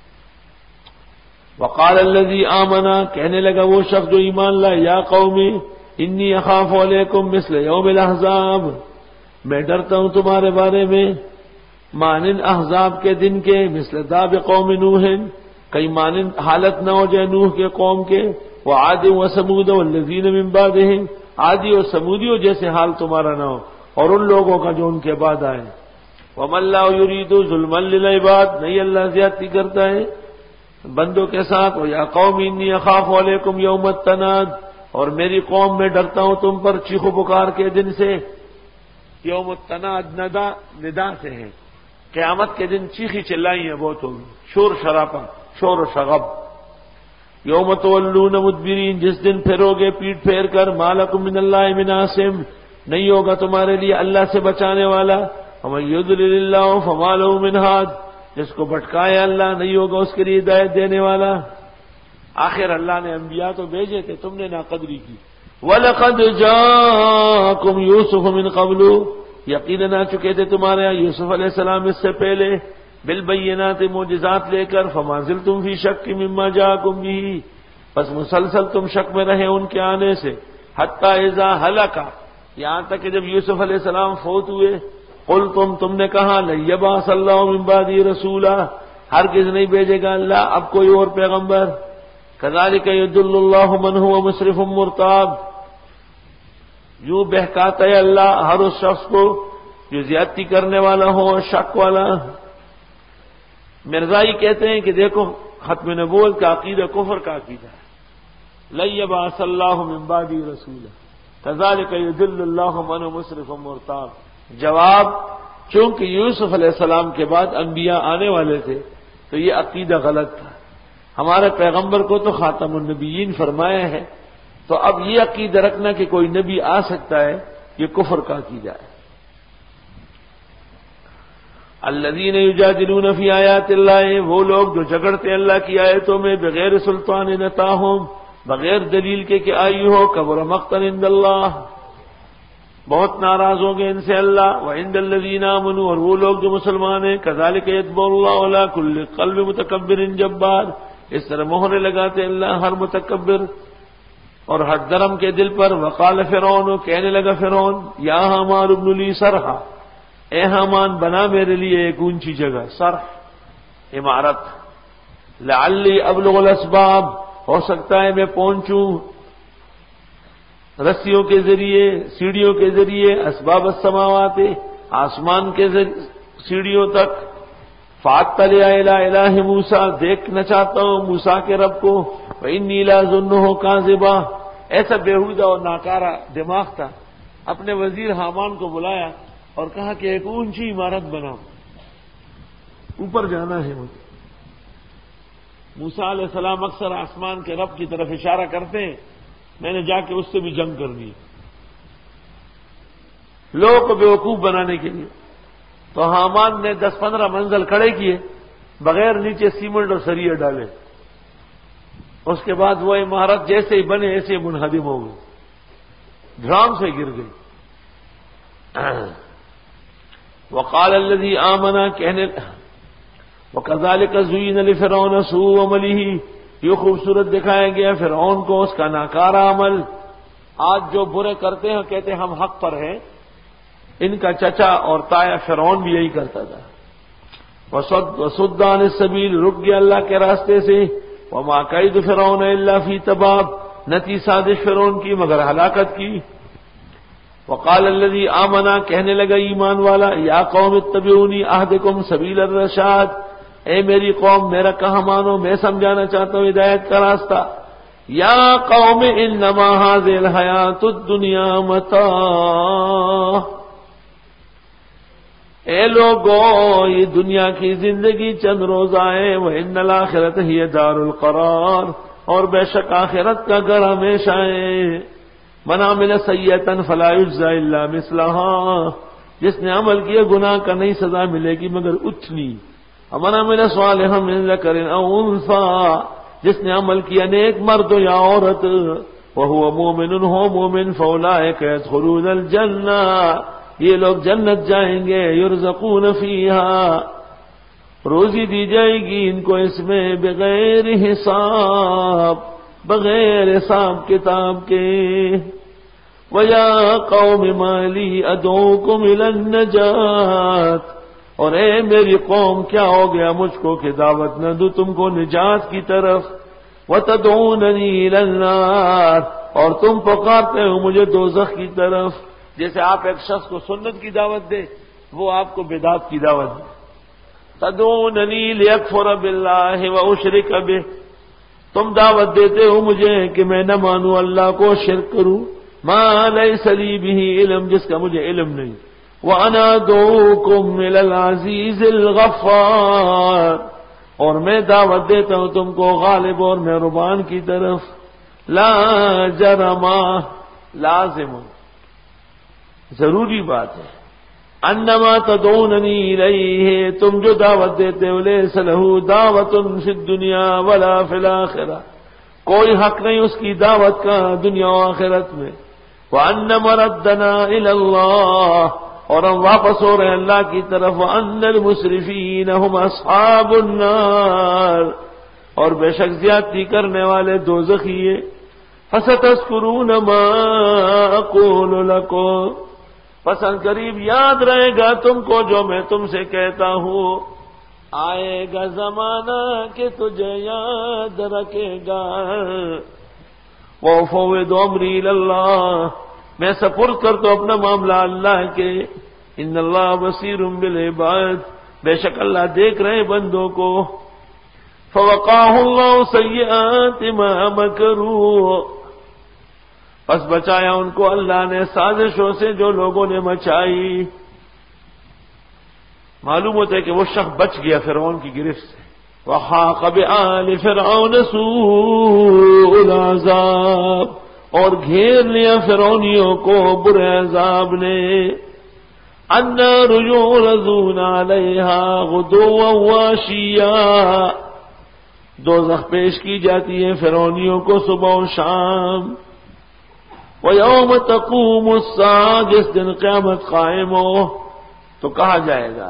S1: وقال الذي آمن، کہنے لگا وہ شخص جو ایمان لائے، یا قومی انی اخاف علیکم مثل یوم الاحزاب، میں ڈرتا ہوں تمہارے بارے میں مانند احزاب کے دن کے، مثل داب قوم نوح، کئی مانند حالت نہ ہو جائے نوح کے قوم کے، وعاد وثمود والذین من بعدہم، عادی اور سمودیوں جیسے حال تمہارا نہ ہو اور ان لوگوں کا جو ان کے بعد آئے۔ وما اللہ یرید ظلما للعباد، نہیں اللہ زیادتی کرتا ہے بندوں کے ساتھ۔ یا قوم انی اخاف علیکم یوم التناد، اور میری قوم میں ڈرتا ہوں تم پر چیخ و پکار کے دن سے۔ یوم التناد ندا سے ہے، قیامت کے دن چیخی چلائی ہیں بہت ہوگی، شور شراپا، شور و شغب۔ یوم تولون مدبرین، جس دن پھرو گے پیٹ پھیر کر، ما لکم من اللہ من عاصم، نہیں ہوگا تمہارے لیے اللہ سے بچانے والا۔ ومن یضلل اللہ فما له من ہاد، جس کو بھٹکائے اللہ نہیں ہوگا اس کے لیے ہدایت دینے والا۔ آخر اللہ نے انبیاء تو بھیجے تھے، تم نے ناقدری کی۔ وَلَقَدْ جَاءَكُمْ يُوسُفُ مِنْ قَبْلُ، یقیناً آ چکے تھے تمہارے یہاں یوسف علیہ السلام اس سے پہلے، بالبینات معجزات لے کر، فما زلتم فی شک مما جاءکم بہ، بس مسلسل تم شک میں رہے ان کے آنے سے، حتی اذا ہلک، یہاں تک کہ جب یوسف علیہ السلام فوت ہوئے، قلتم، تم نے کہا لن یبعث اللہ من بعدی رسولا، ہرگز نہیں بھیجے گا اللہ اب کوئی اور پیغمبر۔ کذالک یضل اللہ من هو مسرف مرتاب، یوں بہکاتا ہے اللہ ہر اس شخص کو جو زیادتی کرنے والا ہو اور شک والا۔ مرزائی کہتے ہیں کہ دیکھو ختم نبوت کا عقیدہ کفر کا عقیدہ ہے، لن یبعث اللہ من بعدی رسولا کذالک یضل اللہ من هو مسرف مرتاب۔ جواب، چونکہ یوسف علیہ السلام کے بعد انبیاء آنے والے تھے تو یہ عقیدہ غلط تھا، ہمارے پیغمبر کو تو خاتم النبیین فرمایا ہے، تو اب یہ عقیدہ رکھنا کہ کوئی نبی آ سکتا ہے یہ کفر کا عقیدہ ہے۔ الذین یجادلون فی آیات اللہ، وہ لوگ جو جھگڑتے اللہ کی آیتوں میں بغیر سلطان نتاہم، بغیر دلیل کے کہ آئی ہو، کبر مقتا عند اللہ، بہت ناراض ہوں گے ان سے اللہ، وعند الذین آمنوا، اور وہ لوگ جو مسلمان ہیں، کذالک یطبع اللہ علی کل قلب متکبر جبار، اس طرح مہرے لگاتے اللہ ہر متکبر اور ہر درم کے دل پر۔ وقال فرعون، کہنے لگا فرعون، یا حامان ابن لی صرحا، اے حامان بنا میرے لیے ایک اونچی جگہ، صرح عمارت، لعلی ابلغ الاسباب، ہو سکتا ہے میں پہنچوں رسیوں کے ذریعے، سیڑھیوں کے ذریعے، اسباب السماوات، آسمان کے سیڑھیوں تک، فاطلع الی الہ موسیٰ، دیکھنا چاہتا ہوں موسیٰ کے رب کو، فانی لاظنہ کاذبا، ایسا بیہودہ اور ناکارہ دماغ تھا۔ اپنے وزیر حامان کو بلایا اور کہا کہ ایک اونچی عمارت بناؤ، اوپر جانا ہے مجھے۔ موسیٰ علیہ السلام اکثر آسمان کے رب کی طرف اشارہ کرتے ہیں، میں نے جا کے اس سے بھی جنگ کرنی ہے لوگوں کو بیوقوف بنانے کے لیے۔ تو حامان نے 10-15 منزل کھڑے کیے بغیر نیچے سیمنٹ اور سریے ڈالے، اس کے بعد وہ عمارت جیسے ہی بنے ایسے ہی منہدم ہو گئی، دھڑام سے گر گئی۔ وقال الذی آمن، کہنے وَكَذَلِكَ زُيِّنَ لِفِرْعَوْنَ سُوءُ عَمَلِهِ، یہ خوبصورت دکھایا گیا فرعون کو اس کا ناکارہ عمل۔ آج جو برے کرتے ہیں کہتے ہیں ہم حق پر ہیں، ان کا چچا اور تایا فرعون بھی یہی کرتا تھا۔ وَصُدَّ عَنِ السَّبِيلِ، رک گیا اللہ کے راستے سے۔ وَمَا كَيْدُ فِرْعَوْنَ إِلَّا فِي تَبَابٍ، نہ تھی سازش فرعون کی مگر ہلاکت کی۔ وقال الذي آمن، کہنے لگا ایمان والا، یا قوم اتبعونی اہدکم سبیل الرشاد، اے میری قوم میرا کہا مانو، میں سمجھانا چاہتا ہوں ہدایت کا راستہ۔ یا قوم انما هذه الحیات الدنیا متاع، اے لوگو یہ دنیا کی زندگی چند روزہ ہے، وان الاخرۃ ہی دار القرار، اور بے شک آخرت کا گھر ہمیشہ ہے۔ من عمل سیئۃ فلا یجزى الا مثلها، جس نے عمل کیا گناہ کا نہیں سزا ملے گی مگر اتنی۔ ومن عمل صالحا من ذکر او انثى، جس نے عمل کیا نیک مرد یا عورت، وهو مؤمن، ہو مومن، فاولئک يدخلون الجنہ، یہ لوگ جنت جائیں گے، یرزقون فیہا، روزی دی جائے گی ان کو اس میں، بغیر حساب، بغیر حساب کتاب کے۔ وَيَا قَوْمِ مَا لِي أَدْعُوكُمْ إِلَى النَّجَاةِ، اور اے میری قوم کیا ہو گیا مجھ کو کہ دعوت نہ دوں تم کو نجات کی طرف، وَتَدْعُونَنِي إِلَى النَّارِ، اور تم پکارتے ہو مجھے دوزخ کی طرف۔ جیسے آپ ایک شخص کو سنت کی دعوت دے، وہ آپ کو بدعت کی دعوت دے۔ تَدْعُونَنِي لِأَكْفُرَ بِاللَّهِ وَأُشْرِكَ بِهِ، تم دعوت دیتے ہو مجھے کہ میں نہ مانوں اللہ کو، شرک کروں، ما لیس لی بہ علم، جس کا مجھے علم نہیں۔ وَأَنَا أَدْعُوكُمْ إِلَى الْعَزِيزِ الْغَفَّارِ، اور میں دعوت دیتا ہوں تم کو غالب اور مہربان کی طرف۔ لا جرم، لازم، ضروری بات ہے، انما تدعوننی الیہ، تم جو دعوت دیتے ہو، لیس لہ دعوت فی الدنیا ولا فی الآخرہ، کوئی حق نہیں اس کی دعوت کا دنیا و آخرت میں۔ وان مردنا الی اللہ، اور ہم واپس ہو رہے ہیں اللہ کی طرف۔ وان المسرفین هم اصحاب النار، اور بے شک زیادتی کرنے والے دوزخی ہیں۔ فستذکرون ما اقول لکم، پس ان قریب یاد رہے گا تم کو جو میں تم سے کہتا ہوں۔ آئے گا زمانہ کہ تجھے یاد رکھے گا۔ وَأُفَوِّضُ أَمْرِي إِلَى اللَّهِ، میں سپرد کرتا ہوں اپنا معاملہ اللہ کے۔ ان اللہ بصیر بالعباد، بے شک اللہ دیکھ رہے بندوں کو۔ فَوَقَاهُ اللَّهُ سَيِّئَاتِ مَا مَكَرُوا، پس بچایا ان کو اللہ نے سازشوں سے جو لوگوں نے مچائی۔ معلوم ہوتا ہے کہ وہ شخص بچ گیا فرعون کی گرفت سے۔ وَحَاقَ بِآلِ فِرْعَوْنَ سُوءُ الْعَذَابِ، اور گھیر لیا فرعونیوں کو برے عذاب نے۔ النَّارُ يُعْرَضُونَ عَلَيْهَا غُدُوًّا وَعَشِيًّا، دوزخ پیش کی جاتی ہے فرعونیوں کو صبح و شام. وَيَوْمَ تَقُومُ السَّاعَةُ، جس دن قیامت قائم ہو تو کہا جائے گا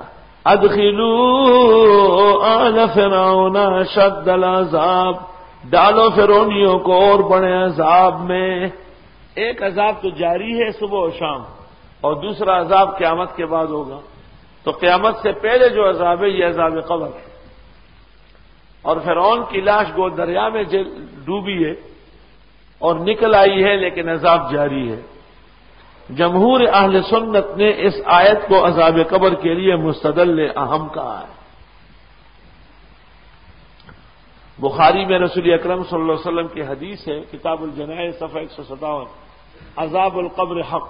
S1: ادخلوا آل فرعون شد العذاب، ڈالو فرعونیوں کو اور بڑے عذاب میں. ایک عذاب تو جاری ہے صبح و شام، اور دوسرا عذاب قیامت کے بعد ہوگا. تو قیامت سے پہلے جو عذاب ہے یہ عذاب قبر ہے. اور فرعون کی لاش گو دریا میں ڈوبی ہے اور نکل آئی ہے، لیکن عذاب جاری ہے. جمہور اہل سنت نے اس آیت کو عذاب قبر کے لیے مستدل اہم کہا ہے. بخاری میں رسول اکرم صلی اللہ علیہ وسلم کی حدیث ہے، کتاب الجنائز صفحہ 157، عذاب القبر حق.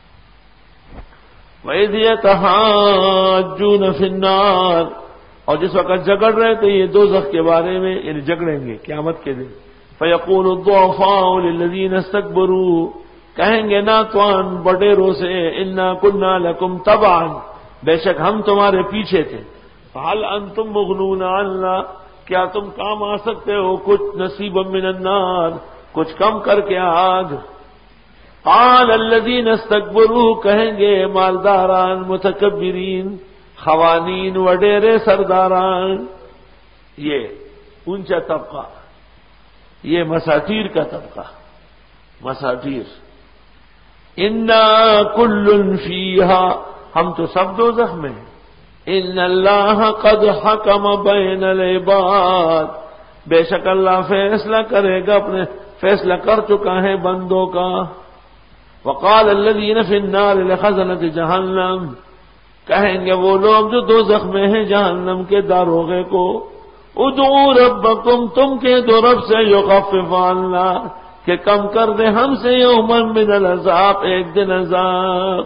S1: وَإِذْ يَتَحَاجُّونَ فِي النَّارِ، اور جس وقت جھگڑ رہے تھے یہ دوزخ کے بارے میں، یعنی جھگڑیں گے قیامت کے دن. فَيَقُولُ الضُّعَفَاءُ لِلَّذِينَ اسْتَكْبَرُوا، کہیں گے ناتوان بڈیروں سے اِنَّا كُنَّا لَكُمْ تَبَعًا، بے شک ہم تمہارے پیچھے تھے. فَهَلْ أَنْتُمْ مُغْنُونَ عَنَّا، کیا تم کام آ سکتے ہو کچھ نصیبا من النار، کچھ کم کر کے آگ. قال الذین استکبروا، کہیں گے مالداران متکبرین، خوانین وڈیرے سرداران، یہ اونچا طبقہ، یہ مساطیر کا طبقہ، مساطیر. انا کل فیہا، ہم تو سب دوزخ میں ہیں. ان اللہ قد حکم بین العباد، بے شک اللہ فیصلہ کرے گا، اپنے فیصلہ کر چکا ہے بندوں کا. وقال الذین فی النار لخزنۃ جہنم، کہیں گے وہ لوگ جو دوزخ میں ہیں جہنم کے داروغے کو، ادعوا ربکم، تم کے دو رب سے یخفف عنا، کہ کم کر دے ہم سے یوما من العذاب، ایک دن عذاب.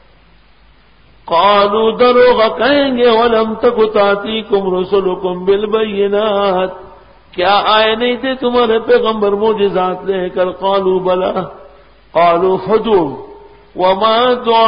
S1: قالوا دروغ، کہیں گے ولم تک تاتیکم رسلکم بالبینات، کیا آئے نہیں تھے تمہارے پیغمبر معجزات لے کر؟ قالوا بلا، قالوا فدوا وما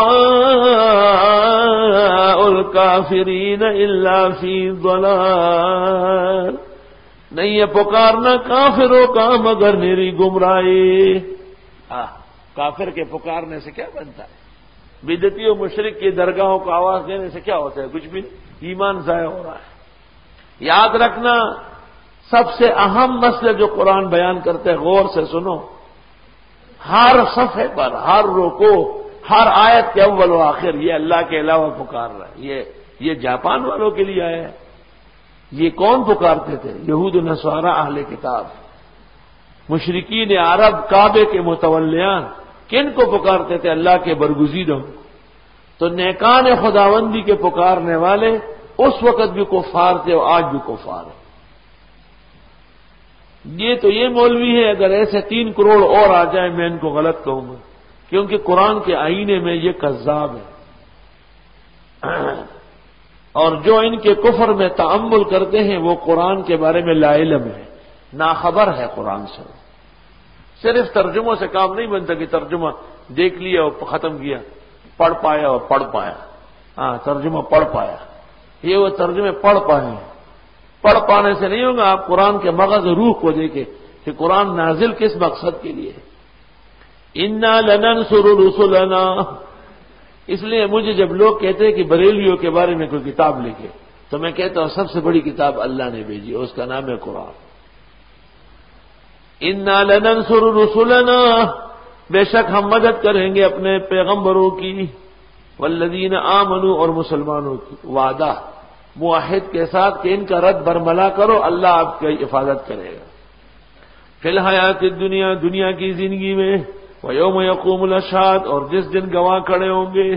S1: دعاء الکافرین الا فی ضلال، نہیں یہ پکارنا کافروں کا مگر میری گمراہی. کافر کے پکارنے سے کیا بنتا ہے؟ بدعتی و مشرک کی درگاہوں کو آواز دینے سے کیا ہوتا ہے؟ کچھ بھی نہیں، ایمان ضائع ہو رہا ہے. یاد رکھنا سب سے اہم مسئلہ جو قرآن بیان کرتے ہیں، غور سے سنو، ہر صفحے پر، ہر رکوع، ہر آیت کے اول و آخر یہ اللہ کے علاوہ پکار رہا ہے. یہ جاپان والوں کے لیے آیا ہے. یہ کون پکارتے تھے؟ یہود و نصارہ، اہل کتاب، مشرکین عرب، کعبے کے متولیان. کن کو پکارتے تھے؟ اللہ کے برگزیدوں. تو نیکان خداوندی کے پکارنے والے اس وقت بھی کفار تھے اور آج بھی کفار ہیں. یہ مولوی ہے، اگر ایسے 3 کروڑ اور آ جائیں میں ان کو غلط کہوں گا، کیونکہ قرآن کے آئینے میں یہ کذاب ہے. اور جو ان کے کفر میں تأمل کرتے ہیں وہ قرآن کے بارے میں لا علم ہے، ناخبر ہے قرآن سے. صرف ترجموں سے کام نہیں بنتا کہ ترجمہ دیکھ لیا اور ختم کیا، پڑھ پایا اور پڑھ پایا. ترجمہ پڑھ پایا، یہ وہ ترجمے پڑھ پائے ہیں. پڑھ پانے سے نہیں ہوگا. آپ قرآن کے مغز روح کو دیکھیں کہ قرآن نازل کس مقصد کے لیے ہے. انا لننصر رسلنا، اس لیے مجھے جب لوگ کہتے ہیں کہ بریلیوں کے بارے میں کوئی کتاب لکھے تو میں کہتا ہوں سب سے بڑی کتاب اللہ نے بھیجی، اس کا نام ہے قرآن. انا لننصر رسلنا، بے شک ہم مدد کریں گے اپنے پیغمبروں کی، والذین آمنوا، اور مسلمانوں کی. وعدہ موحد کے ساتھ کہ ان کا رد برملا کرو، اللہ آپ کی حفاظت کرے گا. فی الحیات الدنیا، دنیا کی زندگی میں، ویوم یقوم الاشہاد، اور جس دن گواہ کھڑے ہوں گے.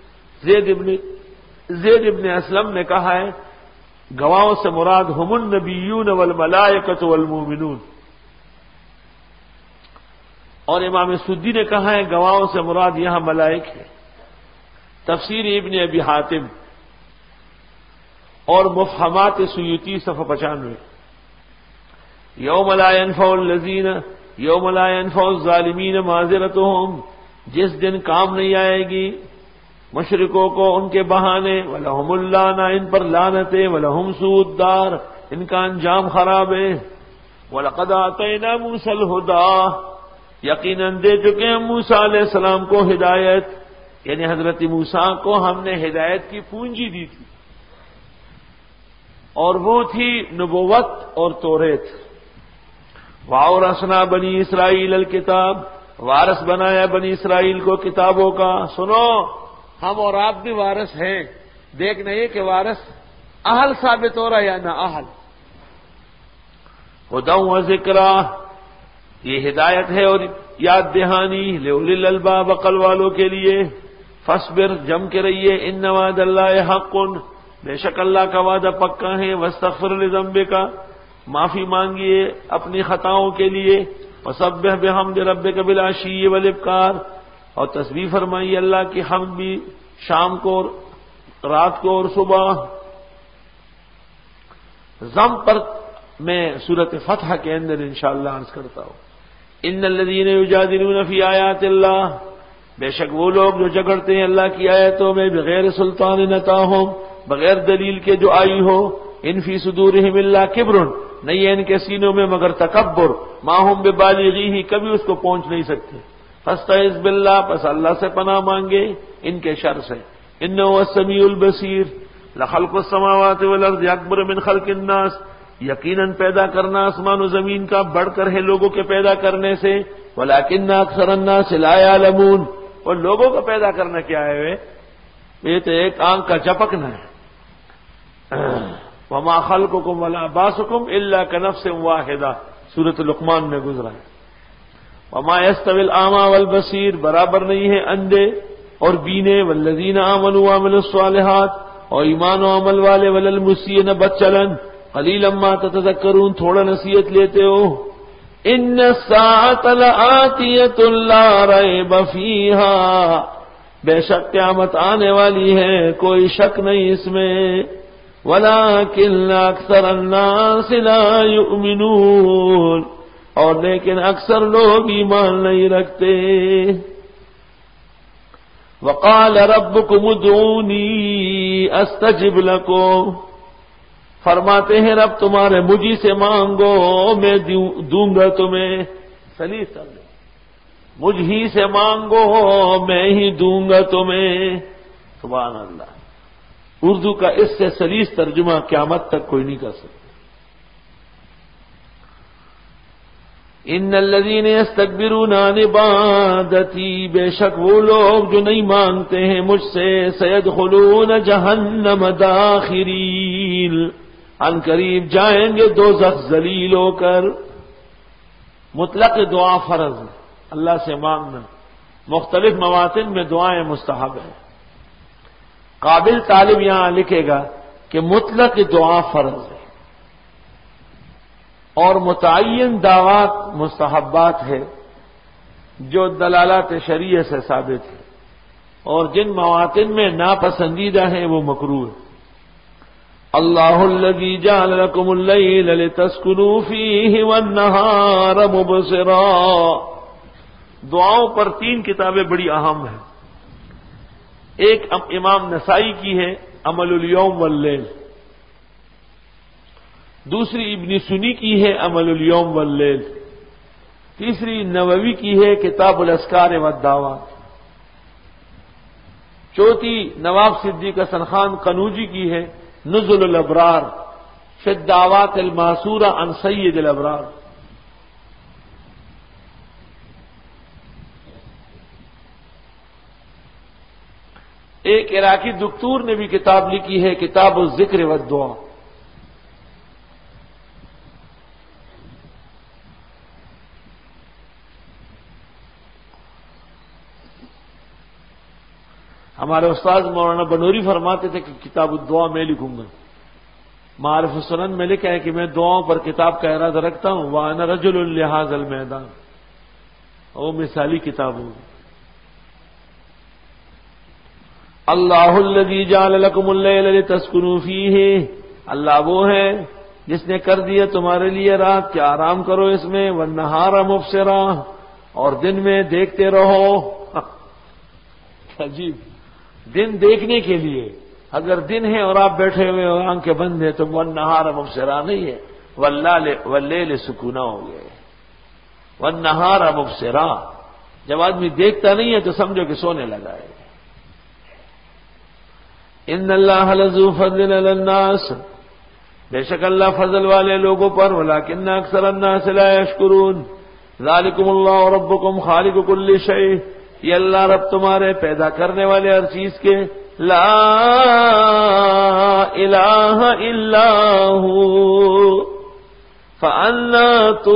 S1: زید ابن اسلم نے کہا ہے گواہوں سے مراد ہم النبیون والملائکۃ والمؤمنون. اور امام سدی نے کہا ہے گواہوں سے مراد یہاں ملائک ہے. تفسیر ابن ابی حاتم اور مفہمات سیوطی صفحہ 95. یوم لا ينفع الذین، یوم لا ينفع الظالمین معذرتهم، جس دن کام نہیں آئے گی مشرکوں کو ان کے بہانے. وَلَهُمُ اللَّعْنَةُ، ان پر لعنت ہے. وَلَهُمْ سُوءُ الدَّارِ، ان کا انجام خراب ہے. وَلَقَدْ آتَيْنَا مُوسَى الْهُدَىٰ، یقیناً دے چکے ہیں موسیٰ علیہ السلام کو ہدایت، یعنی حضرت موسیٰ کو ہم نے ہدایت کی پونجی دی تھی، اور وہ تھی نبوت اور توریت۔ وَأَوْرَثْنَا بَنِي إِسْرَائِيلَ الْكِتَابَ، وارث بنایا بنی اسرائیل کو کتابوں کا۔ سنو، ہم اور آپ بھی وارث ہیں، دیکھنا یہ کہ وارث اہل ثابت ہو رہا ہے یا نہ اہل۔ ہدی و ذکرا، یہ ہدایت ہے اور یاد دہانی، لأولی الالباب، عقل والوں کے لیے۔ فاصبر، جم کے رہیے، ان وعد اللہ حق، بے شک اللہ کا وعدہ پکا ہے۔ واستغفر لذنبک، معافی مانگیے اپنی خطاؤں کے لیے۔ وسبح بحمد ربک بالعشی والابکار، اور تسبیح فرمائیے اللہ کی حمد بھی شام کو، رات کو اور صبح۔ ضم پر میں سورۃ فتح کے اندر انشاءاللہ عرض کرتا ہوں، ان الذین یجادلون فی آیات اللہ، بے شک وہ لوگ جو جھگڑتے ہیں اللہ کی آیتوں میں، بغیر سلطان اتاہم، بغیر دلیل کے جو آئی ہو، ان فی صدورہم الا کبر، نہیں ہے ان کے سینوں میں مگر تکبر، ما ہم ببالغیہ، کبھی اس کو پہنچ نہیں سکتے۔ فاستعذ باللہ، پس اللہ سے پناہ مانگے ان کے شر سے۔ انہ هو السمیع البصیر، لخلق السماوات والارض اکبر من خلق الناس، یقیناً پیدا کرنا آسمان و زمین کا بڑھ کر ہے لوگوں کے پیدا کرنے سے، ولکن اکثر الناس لا یعلمون، اور لوگوں کا پیدا کرنا کیا ہے؟ یہ تو ایک آنکھ کا جھپکنا ہے۔ وما خلقکم ولا بعثکم الا کنفس واحدہ، سورۃ لقمان میں گزرا ہے۔ وما یستوی الاعمی والبصیر، برابر نہیں ہے اندھے اور بینے، والذین آمنوا وعملوا الصالحات، اور ایمان و عمل والے، ولا المسیء، نہ بد چلن، قلیلا ما تتذکرون، تھوڑا نصیحت لیتے ہو۔ ان الساعۃ لآتیۃ لا ریب فیہا، بے شک قیامت آنے والی ہے، کوئی شک نہیں اس میں۔ ولکن اکثر الناس لا یؤمنون، اور لیکن اکثر لوگ ایمان نہیں رکھتے۔ وقال ربکم ادعونی استجب لکم، فرماتے ہیں رب تمہارے مجھی سے مانگو میں دوں گا تمہیں۔ سلیس کر لیں، مجھ ہی سے مانگو میں ہی دوں گا تمہیں۔ سبحان اللہ، اردو کا اس سے سلیس ترجمہ قیامت تک کوئی نہیں کر سکتا۔ ان الذین یستکبرون عن عبادتی، بے شک وہ لوگ جو نہیں مانگتے ہیں مجھ سے، سیدخلون جہنم داخرین، ان قریب جائیں گے دوزخ ذلیل ہو کر۔ مطلق دعا فرض ہے، اللہ سے مانگنا، مختلف مواطن میں دعائیں مستحب ہیں۔ قابل طالب یہاں لکھے گا کہ مطلق دعا فرض ہے اور متعین دعوات مستحبات ہے جو دلالات شریعہ سے ثابت ہے، اور جن مواطن میں ناپسندیدہ ہیں وہ مکروہ ہے۔ اللہ الذی جعل لکم اللیل لتسکنوا فیہ والنہار مبصرا، دعاؤں پر 3 کتابیں بڑی اہم ہیں۔ ایک امام نسائی کی ہے عمل الیوم واللیل، دوسری ابن سنی کی ہے عمل الیوم واللیل، تیسری نووی کی ہے کتاب الاذکار والدعوات، چوتھی نواب صدیق حسن خان قنوجی کی ہے نزل الابرار فی الدعوات الماثورہ عن سید الابرار۔ ایک عراقی دکتور نے بھی کتاب لکھی ہے کتاب الذکر والدعا۔ ہمارے استاد مولانا بنوری فرماتے تھے کہ کتاب الدعا میں لکھوں گا۔ معارف السنن میں لکھا ہے کہ میں دعاؤں پر کتاب کا ارادہ رکھتا ہوں، وَأَنَا رَجُلٌ لِّهَٰذَا الْمَيْدَانِ، وہ مثالی کتاب ہوگی۔ اللہ الذی جعل لکم اللیل لتسکنوا فیہ، اللہ وہ ہے جس نے کر دیا تمہارے لیے رات کہ آرام کرو اس میں، والنہار مبصرا، اور دن میں دیکھتے رہو۔ عجیب، دن دیکھنے کے لیے، اگر دن ہے اور آپ بیٹھے ہوئے اور آنکھیں بند ہیں تو والنہار مبصرا نہیں ہے، واللیل سکونہ ہو گئے، والنہار مبصرا، جب آدمی دیکھتا نہیں ہے تو سمجھو کہ سونے لگا ہے۔ ان اللہ لذو فضل علی الناس، بے شک اللہ فضل والے لوگوں پر، ولکن اکثر الناس لا یشکرون۔ ذالکم اللہ ربکم خالق کل شیء، یہ اللہ رب تمہارے پیدا کرنے والے ہر چیز کے، لا الہ الا ہو فأنا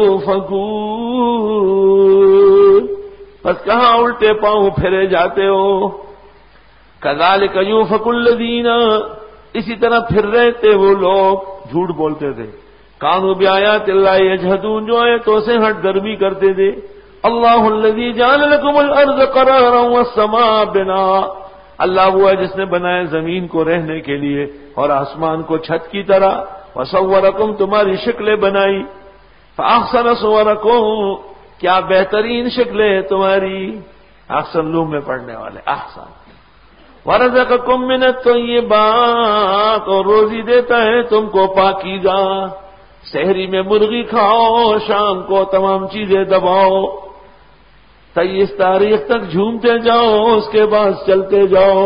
S1: توفکون، پس کہاں الٹے پاؤں پھرے جاتے ہو۔ کذالک یؤفک الذین، اسی طرح پھر رہے تھے وہ لوگ جھوٹ بولتے تھے، کانوا بآیات اللہ یجحدون، جو آیتوں سے ہٹ درمی کرتے تھے۔ اللہ الذی جعل لکم الارض قرارا والسماء بناء، اللہ وہ ہے جس نے بنائے زمین کو رہنے کے لیے اور آسمان کو چھت کی طرح، وصورکم، تمہاری شکلیں بنائی، فاحسن صورکم، کیا بہترین شکلیں تمہاری، احسن لوم میں پڑھنے والے احسن، ورزقکم من الطیبات، اور روزی دیتا ہے تم کو پاکیزہ، سحری میں مرغی کھاؤ، شام کو تمام چیزیں دباؤ، 23 تاریخ تک جھومتے جاؤ، اس کے بعد چلتے جاؤ۔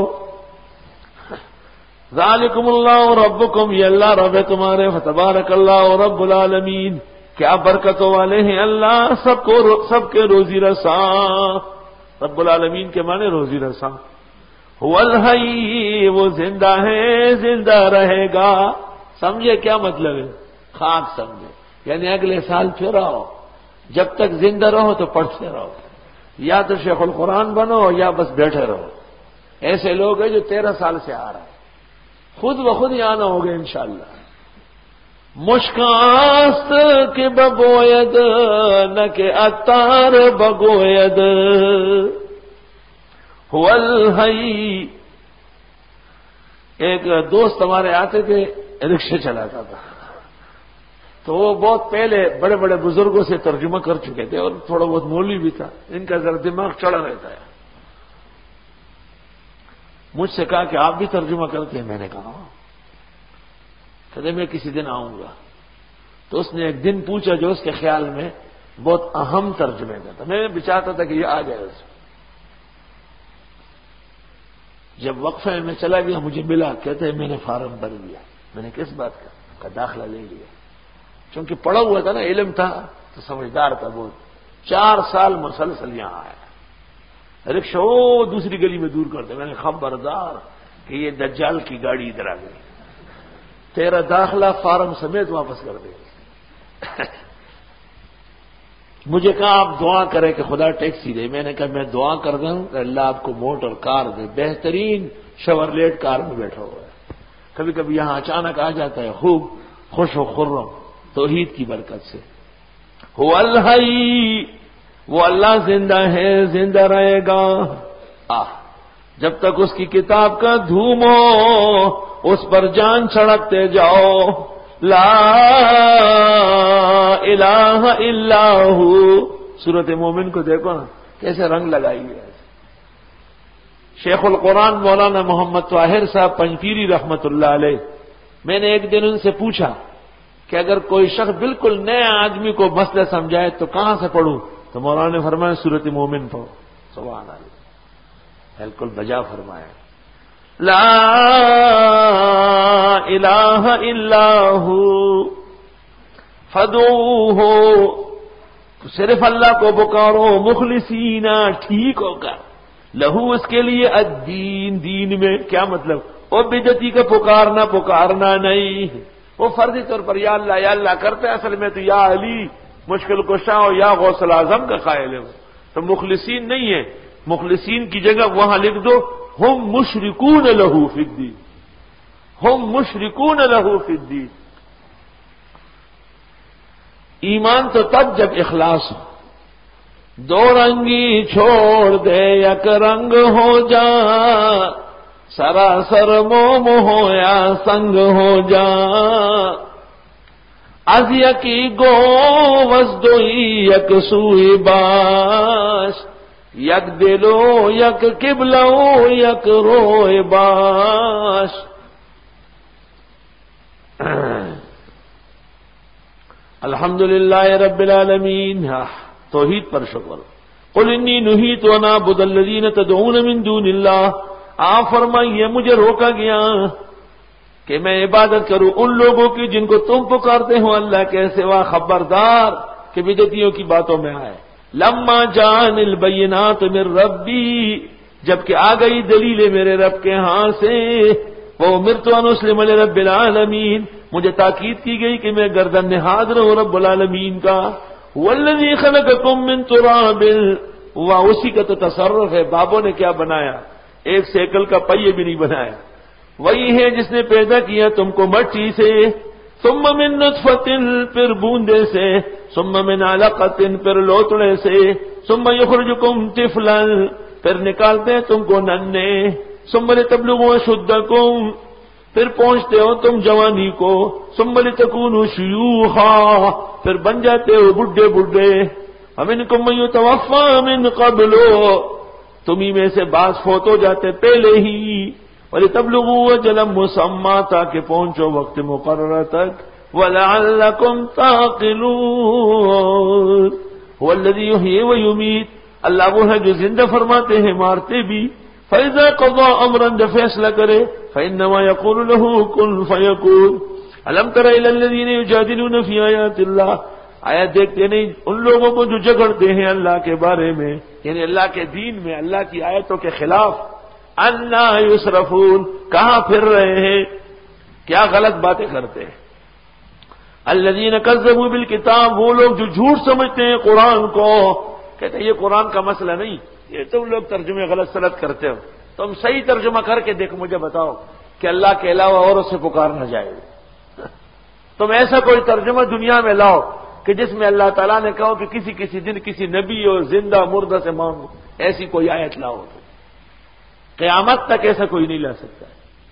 S1: ذالکم اللہ ربکم، یہ اللہ رب ہے تمہارے، فتبارک اللہ رب العالمین، کیا برکتوں والے ہیں اللہ، سب کے روزی رساں۔ رب العالمین کے معنی روزی رساں۔ هو الحی، وہ زندہ ہے، زندہ رہے گا، سمجھے کیا مطلب ہے، خاک سمجھے، یعنی اگلے سال پھر آؤ، جب تک زندہ رہو تو پڑھتے رہو، یا تو شیخ القرآن بنو یا بس بیٹھے رہو۔ ایسے لوگ ہیں جو 13 سال سے آ رہے ہیں، خود بخود ہی آنا ہوگا انشاءاللہ۔ مشکاست کے بگوید نہ کہ اتار بگوید، هو الحی۔ ایک دوست ہمارے آتے تھے، رکشے چلاتا تھا، تو وہ بہت پہلے بڑے بڑے بزرگوں سے ترجمہ کر چکے تھے اور تھوڑا بہت مولوی بھی تھا، ان کا ذرا دماغ چڑھا رہتا ہے۔ مجھ سے کہا کہ آپ بھی ترجمہ کرتے ہیں، میں نے کہا کہتے میں کسی دن آؤں گا۔ تو اس نے ایک دن پوچھا جو اس کے خیال میں بہت اہم ترجمے کا تھا، میں بھی چاہتا تھا کہ یہ آ جائے اس میں۔ جب وقفے میں چلا گیا مجھے ملا، کہتے ہیں میں نے فارم بھر لیا۔ میں نے کس بات کا داخلہ لے لیا، چونکہ پڑھا ہوا تھا نا، علم تھا تو سمجھدار تھا بہت۔ 4 سال مسلسل یہاں آیا، رکشا وہ دوسری گلی میں دور کر دے، میں نے خبردار کہ یہ دجال کی گاڑی ادھر آ گئی، تیرا داخلہ فارم سمیت واپس کر دے۔ مجھے کہا آپ دعا کریں کہ خدا ٹیکسی دے، میں نے کہا میں دعا کر دوں کہ اللہ آپ کو موٹر کار دے، بہترین شورلیٹ کار میں بیٹھا ہوا ہے، کبھی کبھی یہاں اچانک آ جاتا ہے، خوب خوش و خرم توحید کی برکت سے۔ هو الحی، وہ اللہ زندہ ہے، زندہ رہے گا، جب تک اس کی کتاب کا دھوم ہو اس پر جان چھڑکتے جاؤ۔ لا الہ الا ہو، سورۃ مومن کو دیکھو نا کیسے رنگ لگائی ہے۔ شیخ القرآن مولانا محمد طاہر صاحب پنجپیری رحمت اللہ علیہ، میں نے ایک دن ان سے پوچھا کہ اگر کوئی شخص بالکل نئے آدمی کو مسئلہ سمجھائے تو کہاں سے پڑھوں، تو مولانا نے فرمایا سورۃ مومن پڑھو۔ سبحان اللہ، بالکل بجا فرمایا۔ لا الہ الا ہو فادعوہ، صرف اللہ کو پکارو، مخلصین، ٹھیک ہو کر، لہو، اس کے لیے، الدین، دین میں کیا مطلب، وہ بدعتی کا پکارنا نہیں، وہ فرضی طور پر یا اللہ کرتے، اصل میں تو یا علی مشکل کشا ہو یا غوث الاعظم کا قائل ہے، تو مخلصین نہیں ہے، مخلصین کی جگہ وہاں لکھ دو ہم مشرکون لہو فی الدین، ہم مشرکون لہو فی الدین۔ ایمان تو تب جب اخلاص ہو، دو رنگی چھوڑ دے یک رنگ ہو جا، سراسر موم ہو یا سنگ ہو جا، از یکی گو وزدوئی یک سوئی باش، یک دلو یک قبلو یک روئے باش۔ الحمدللہ رب العالمین، توحید پر شکر۔ قل انی نہیت ان اعبد الذین تدعون من دون اللہ، آپ فرمائیے مجھے روکا گیا کہ میں عبادت کروں ان لوگوں کی جن کو تم پکارتے ہو اللہ کے سوا، خبردار کہ بدعتیوں کی باتوں میں آئے۔ لما جان البینات من ربی، جبکہ آ گئی دلیلیں میرے رب کے ہاں سے، وامرت ان اسلم لرب العالمین، مجھے تاکید کی گئی کہ میں گردن نہاد رہوں رب العالمین کا۔ والذی خلقکم من تراب، وہ اسی کا تو تصرف ہے، بابوں نے کیا بنایا، ایک سیکل کا پہیے بھی نہیں بنایا، وہی ہے جس نے پیدا کیا تم کو مٹی سے، ثم من نطفۃ، پھر بوندے سے، ثم من علقۃ، پھر لوتڑے سے، ثم یخرجکم طفلا، پھر نکالتے ہیں تم کو ننھے، ثم لتبلغوا اشدکم، پھر پہنچتے ہو تم جوانی کو، ثم لتکونوا شیوخا، پھر بن جاتے ہو بڈھے بڈھے، ومنکم من یتوفی من قبل، تمہیں میں سے بعض فوت ہو جاتے پہلے ہی، وَلِتَبْلُغُوا أَجَلًا مُّسَمًّى، تاکہ پہنچو وقت مقررہ تک، وَلَعَلَّكُمْ تَعْقِلُونَ۔ هُوَ الَّذِي يُحْيِي وَيُمِيتُ، اللہ وہ ہے جو زندہ فرماتے ہیں مارتے بھی۔ فَإِذَا قَضَىٰ أَمْرًا، جب فیصلہ کرے، فَإِنَّمَا يَقُولُ لَهُ كُن فَيَكُونُ۔ أَلَمْ تَرَ إِلَى الَّذِينَ يُجَادِلُونَ فِي آيَاتِ اللَّهِ، آیا دیکھتے نہیں ان لوگوں کو جو جھگڑتے ہیں اللہ کے بارے میں، یعنی اللہ کے دین میں، اللہ کی آیتوں کے خلاف، انا یصرفون، کہاں پھر رہے ہیں، کیا غلط باتیں کرتے ہیں۔ الذین کذبوا بالکتاب، وہ لوگ جو جھوٹ سمجھتے ہیں قرآن کو، کہتے ہیں یہ قرآن کا مسئلہ نہیں، یہ تم لوگ ترجمے غلط سلط کرتے ہو، تم صحیح ترجمہ کر کے دیکھ مجھے بتاؤ کہ اللہ کے علاوہ اوروں سے پکارنا جائے، تم ایسا کوئی ترجمہ دنیا میں لاؤ کہ جس میں اللہ تعالیٰ نے کہو کہ کسی کسی دن کسی نبی اور زندہ مردہ سے مانگو، ایسی کوئی آیت لاؤ، قیامت تک ایسا کوئی نہیں لا سکتا۔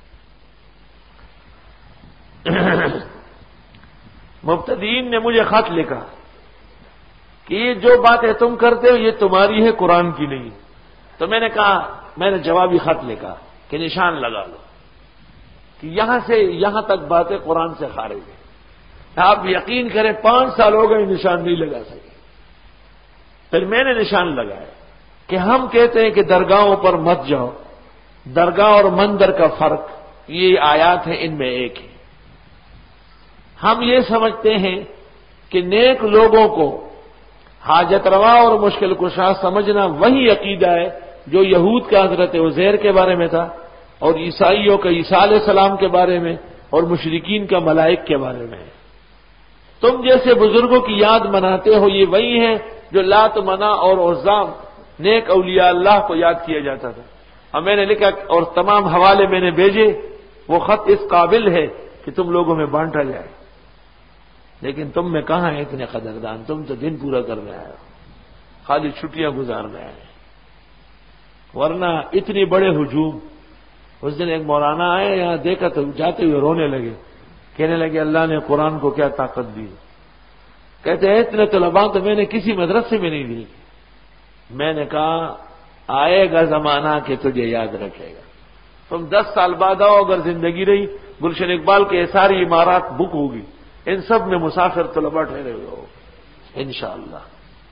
S1: مبتدئین نے مجھے خط لکھا کہ یہ جو باتیں تم کرتے ہو یہ تمہاری ہے، قرآن کی نہیں، تو میں نے کہا، میں نے جوابی خط لکھا کہ نشان لگا لو کہ یہاں سے یہاں تک باتیں قرآن سے خارج ہیں۔ آپ یقین کریں 5 سال ہو گئے نشان نہیں لگا سکے، پھر میں نے نشان لگایا کہ ہم کہتے ہیں کہ درگاہوں پر مت جاؤ، درگاہ اور مندر کا فرق یہ آیات ہے، ان میں ایک ہے۔ ہم یہ سمجھتے ہیں کہ نیک لوگوں کو حاجت روا اور مشکل کشا سمجھنا وہی عقیدہ ہے جو یہود کا حضرت عزیر کے بارے میں تھا، اور عیسائیوں کا عیسیٰ علیہ السلام کے بارے میں، اور مشرکین کا ملائک کے بارے میں ہے۔ تم جیسے بزرگوں کی یاد مناتے ہو، یہ وہی ہے جو لات منا اور عزا نیک اولیاء اللہ کو یاد کیا جاتا تھا۔ اور میں نے لکھا اور تمام حوالے میں نے بھیجے، وہ خط اس قابل ہے کہ تم لوگوں میں بانٹا جائے، لیکن تم میں کہاں ہے اتنے قدردان، تم تو دن پورا کرنے آئے ہو، خالی چھٹیاں گزارنے آئے، ورنہ اتنی بڑے ہجوم۔ اس دن ایک مولانا آئے یہاں، دیکھا تو جاتے ہوئے رونے لگے، کہنے لگے اللہ نے قرآن کو کیا طاقت دی، کہتے ہیں اتنے طلباء تو میں نے کسی مدرسے میں نہیں دی۔ میں نے کہا آئے گا زمانہ کہ تجھے یاد رکھے گا، تم 10 سال بعد آؤ، اگر زندگی رہی گلشن اقبال کے ساری عمارات بک ہوگی، ان سب میں مسافر طلباء ٹھہرے ہوئے ہو انشاءاللہ۔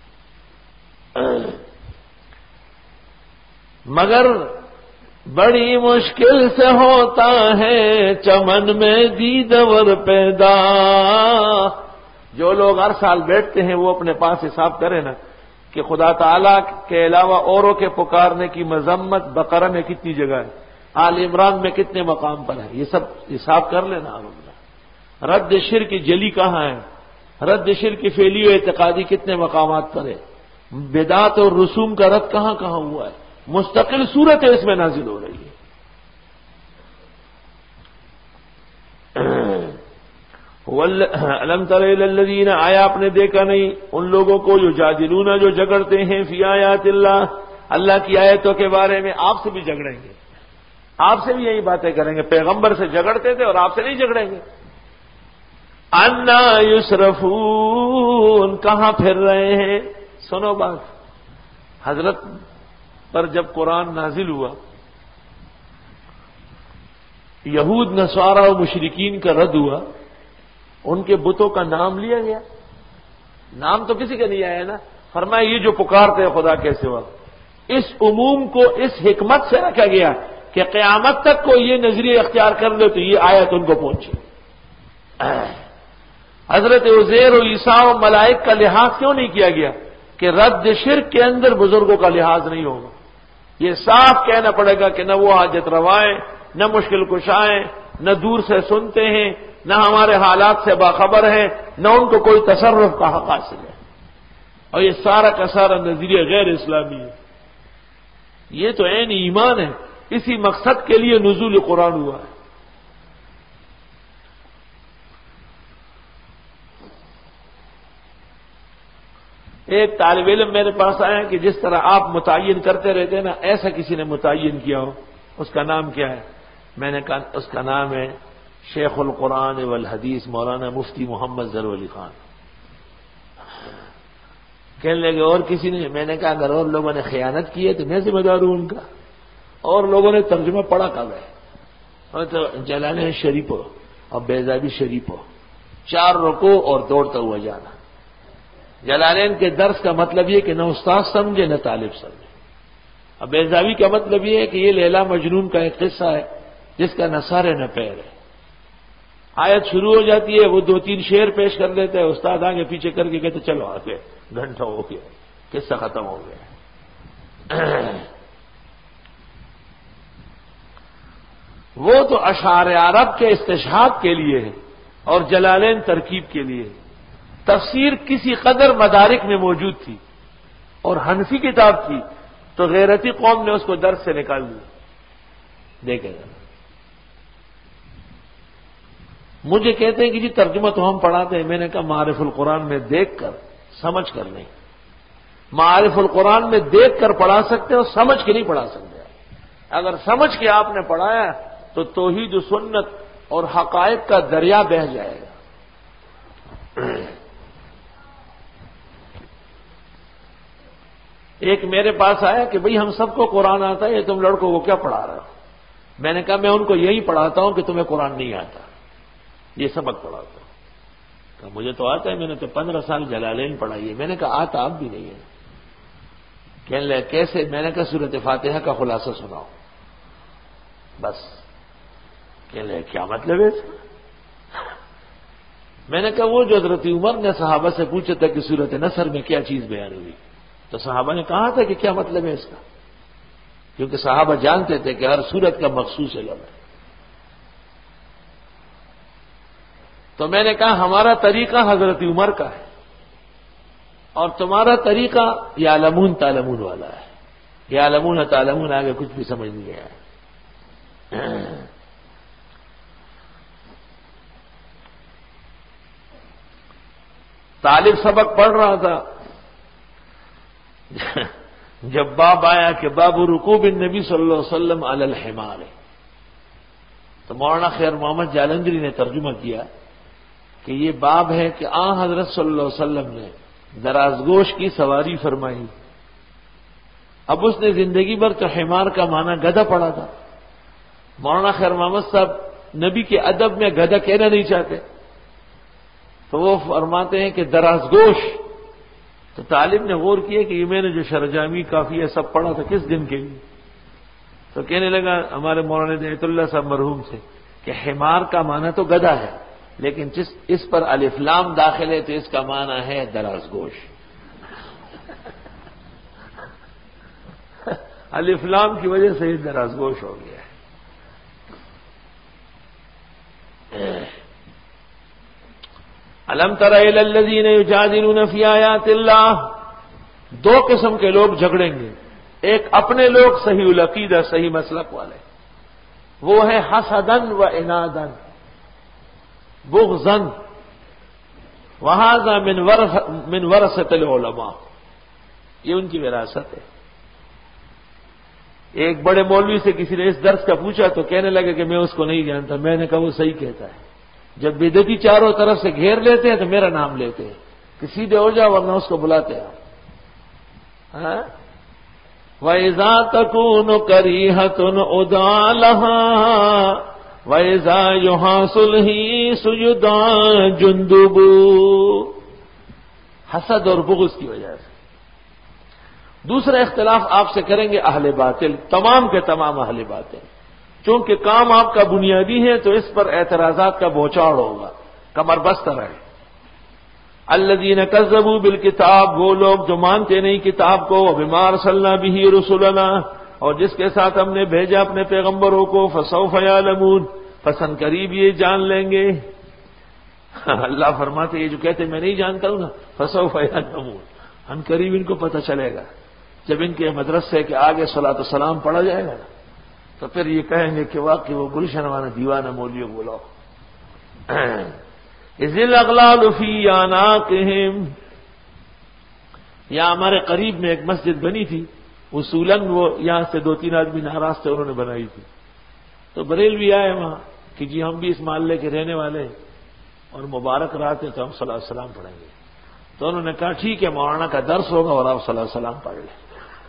S1: مگر بڑی مشکل سے ہوتا ہے چمن میں دیدور پیدا، جو لوگ ہر سال بیٹھتے ہیں وہ اپنے پاس حساب کریں نا کہ خدا تعالیٰ کے علاوہ اوروں کے پکارنے کی مذمت بقرہ میں کتنی جگہ ہے، آل عمران میں کتنے مقام پر ہے، یہ سب حساب کر لینا۔ رد شرک جلی کہاں ہے، رد شرک فعلی و اعتقادی کتنے مقامات پر ہے، بدعت اور رسوم کا رد کہاں کہاں ہوا ہے، مستقل صورت ہے اس میں نازل ہو رہی ہے۔ الم تر الی الذین، آیا آپ نے دیکھا نہیں ان لوگوں کو یجادلون جو جھگڑتے ہیں فی آیات اللہ، اللہ کی آیتوں کے بارے میں۔ آپ سے بھی جھگڑیں گے، آپ سے بھی یہی باتیں کریں گے، پیغمبر سے جھگڑتے تھے اور آپ سے نہیں جھگڑیں گے۔ انا یصرفون، کہاں پھر رہے ہیں۔ سنو بات، حضرت پر جب قرآن نازل ہوا، یہود نصارہ و مشرکین کا رد ہوا، ان کے بتوں کا نام لیا گیا، نام تو کسی کا نہیں آیا نا. فرمایا یہ جو پکارتے ہیں خدا کے سوا. اس عموم کو اس حکمت سے رکھا گیا کہ قیامت تک کو یہ نظریہ اختیار کر لے تو یہ آیت ان کو پہنچے. حضرت عزیر و عیسیٰ و ملائک کا لحاظ کیوں نہیں کیا گیا کہ رد شرک کے اندر بزرگوں کا لحاظ نہیں ہوگا. یہ صاف کہنا پڑے گا کہ نہ وہ حاجت روائیں، نہ مشکل کشائیں، نہ دور سے سنتے ہیں، نہ ہمارے حالات سے باخبر ہیں، نہ ان کو کوئی تصرف کا حق حاصل ہے. اور یہ سارا کا سارا نظریہ غیر اسلامی ہے. یہ تو عین ایمان ہے. اسی مقصد کے لیے نزول قرآن ہوا ہے. ایک طالب علم میرے پاس آیا کہ جس طرح آپ متعین کرتے رہتے ہیں نا، ایسا کسی نے متعین کیا ہو. اس کا نام کیا ہے؟ میں نے کہا اس کا نام ہے شیخ القرآن والحدیث مولانا مفتی محمد ظہور علی خان. کہنے لگے اور کسی نے؟ میں نے کہا اگر اور لوگوں نے خیانت کی ہے تو میں ذمہ دار ہوں ان کا. اور لوگوں نے ترجمہ پڑھا کب ہے؟ اور تو جلالین شریف ہو اور بیضابی شریف ہو، 4 رکوع اور دوڑتا ہوا جانا. جلالین کے درس کا مطلب یہ کہ نہ استاد سمجھے نہ طالب سمجھے. اب بیضابی کا مطلب یہ ہے کہ یہ لیلا مجنون کا ایک قصہ ہے جس کا نہ سر ہے نہ پیر ہے. آیت شروع ہو جاتی ہے، وہ 2-3 شعر پیش کر دیتے ہیں، استاد آگے پیچھے کر کے کہتے چلو آگے، گھنٹہ ہو گیا، قصہ ختم ہو گیا. وہ تو اشعار عرب کے استشہاد کے لیے ہے اور جلالین ترکیب کے لیے. تفسیر کسی قدر مدارک میں موجود تھی اور حنفی کتاب تھی تو غیرتی قوم نے اس کو درس سے نکال دیا. دیکھیں گا مجھے کہتے ہیں کہ جی ترجمہ تو ہم پڑھاتے ہیں. میں نے کہا معارف القرآن میں دیکھ کر سمجھ کر نہیں. معارف القرآن میں دیکھ کر پڑھا سکتے ہو، سمجھ کے نہیں پڑھا سکتے. اگر سمجھ کے آپ نے پڑھایا تو توحید و سنت اور حقائق کا دریا بہہ جائے گا. ایک میرے پاس آیا کہ بھئی ہم سب کو قرآن آتا ہے، تم لڑکوں کو کیا پڑھا رہے ہو؟ میں نے کہا میں ان کو یہی پڑھاتا ہوں کہ تمہیں قرآن نہیں آتا، یہ سبق پڑھاتا ہوں. کہا مجھے تو آتا ہے، میں نے تو 15 سال جلالین پڑھائی ہے. میں نے کہا آتا اب بھی نہیں ہے. کہنے لگے کیسے؟ میں نے کہا سورۃ فاتحہ کا خلاصہ سناؤ بس. کہنے لگے کیا مطلب ہے اس کا؟ میں نے کہا وہ جو حضرت عمر نے صحابہ سے پوچھا تھا کہ سورۃ نصر میں کیا چیز بیان ہوئی، تو صحابہ نے کہا تھا کہ کیا مطلب ہے اس کا، کیونکہ صحابہ جانتے تھے کہ ہر سورت کا مخصوص علم ہے. تو میں نے کہا ہمارا طریقہ حضرت عمر کا ہے اور تمہارا طریقہ یعلمون تعلمون والا ہے. یعلمون تعلمون آگے کچھ بھی سمجھ نہیں آیا. طالب سبق پڑھ رہا تھا، جب باب آیا کہ باب رکوب النبی صلی اللہ علیہ وسلم علی الحمار، تو مولانا خیر محمد جالندری نے ترجمہ کیا کہ یہ باب ہے کہ حضرت صلی اللہ علیہ وسلم نے درازگوش کی سواری فرمائی. اب اس نے زندگی بھر تو حمار کا معنی گدھا پڑھا تھا. مولانا خیر محمد صاحب نبی کے ادب میں گدھا کہنا نہیں چاہتے، تو وہ فرماتے ہیں کہ درازگوش. تو طالب نے غور کیا کہ یہ میں نے جو شرجامی کافی ہے سب پڑھا تھا کس دن کے لیے؟ تو کہنے لگا ہمارے مولانا ہدایت اللہ صاحب مرحوم سے کہ حمار کا معنی تو گدھا ہے، لیکن جس اس پر الف لام داخل ہے تو اس کا معنی ہے درازگوش. الف لام کی وجہ سے یہ درازگوش ہو گیا ہے. الم تر الی الذین یجادلون فی آیات اللہ. 2 قسم کے لوگ جھگڑیں گے. ایک اپنے لوگ صحیح العقیدہ صحیح مسلک والے، وہ ہے حسدن و عنادن بغضن وہذا من ورثۃ العلماء. یہ ان کی وراثت ہے. ایک بڑے مولوی سے کسی نے اس درس کا پوچھا تو کہنے لگا کہ میں اس کو نہیں جانتا. میں نے کہا وہ صحیح کہتا ہے. جب بدعتی چاروں طرف سے گھیر لیتے ہیں تو میرا نام لیتے ہیں کہ سیدھے ہو جاؤ ورنہ اس کو بلاتے ہیں. وَإِذَا تَكُونُ كَرِيهَةٌ أُدْعَى لَهَا وَإِذَا يُحَاصُ الْهِيسُ يُدْعَى جُنْدُبُ. حسد اور بغض کی وجہ سے۔ دوسرا اختلاف آپ سے کریں گے اہل باطل، تمام کے تمام اہل باطل، چونکہ کام آپ کا بنیادی ہے تو اس پر اعتراضات کا بوچھاڑ ہوگا، کمر بستہ رہے۔ الذین کذبوا بالکتاب، وہ لوگ جو مانتے نہیں کتاب کو، وبما ارسلنا بہ رسلنا، اور جس کے ساتھ ہم نے بھیجا اپنے پیغمبروں کو، فسوف یعلمون، پسند قریب یہ جان لیں گے۔ اللہ فرماتے یہ جو کہتے میں نہیں جانتا ہوں نا، فسوف یعلمون، ان قریب ان کو پتہ چلے گا، جب ان کے مدرسے کے آگے صلاۃ السلام پڑھا جائے گا نا تو پھر یہ کہیں گے کہ واقعی وہ گلشن والا دیوانہ مولیوں بولو۔ اذ الاغلال فی اعناقہم، یہاں ہمارے قریب میں ایک مسجد بنی تھی، اصولاً وہ یہاں سے 2-3 آدمی ناراض تھے، انہوں نے بنائی تھی، تو بریلوی آئے وہاں کہ جی ہم بھی اس محلے کے رہنے والے ہیں اور مبارک رات ہے تو ہم صلاۃ السلام پڑھیں گے۔ تو انہوں نے کہا ٹھیک ہے، مولانا کا درس ہوگا اور آپ صلاۃ السلام پڑھ لیں۔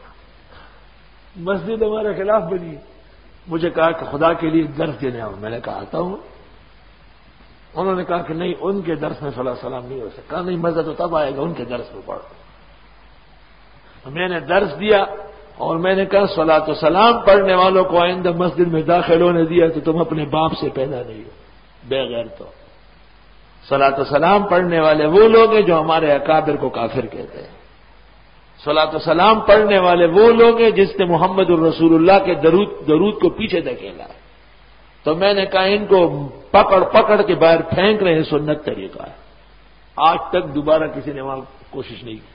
S1: مسجد ہمارے خلاف بنی، مجھے کہا کہ خدا کے لیے درس دینے آؤ، میں نے کہا آتا ہوں۔ انہوں نے کہا کہ نہیں، ان کے درس میں صلاۃ السلام نہیں ہو سکتا، نہیں مزہ تو تب آئے گا ان کے درس میں پڑھ۔ میں نے درس دیا اور میں نے کہا صلاۃ السلام پڑھنے والوں کو آئندہ مسجد میں داخل ہونے دیا تو تم اپنے باپ سے پیدا نہیں ہو، بے غیر تو۔ صلاۃ السلام پڑھنے والے وہ لوگ ہیں جو ہمارے اکابر کو کافر کہتے ہیں، صلاۃ السلام پڑھنے والے وہ لوگ ہیں جس نے محمد الرسول اللہ کے درود کو پیچھے دھکیلا ہے۔ تو میں نے کہا ان کو پکڑ پکڑ کے باہر پھینک رہے ہیں، سنت طریقہ ہے، آج تک دوبارہ کسی نے وہاں کوشش نہیں کی۔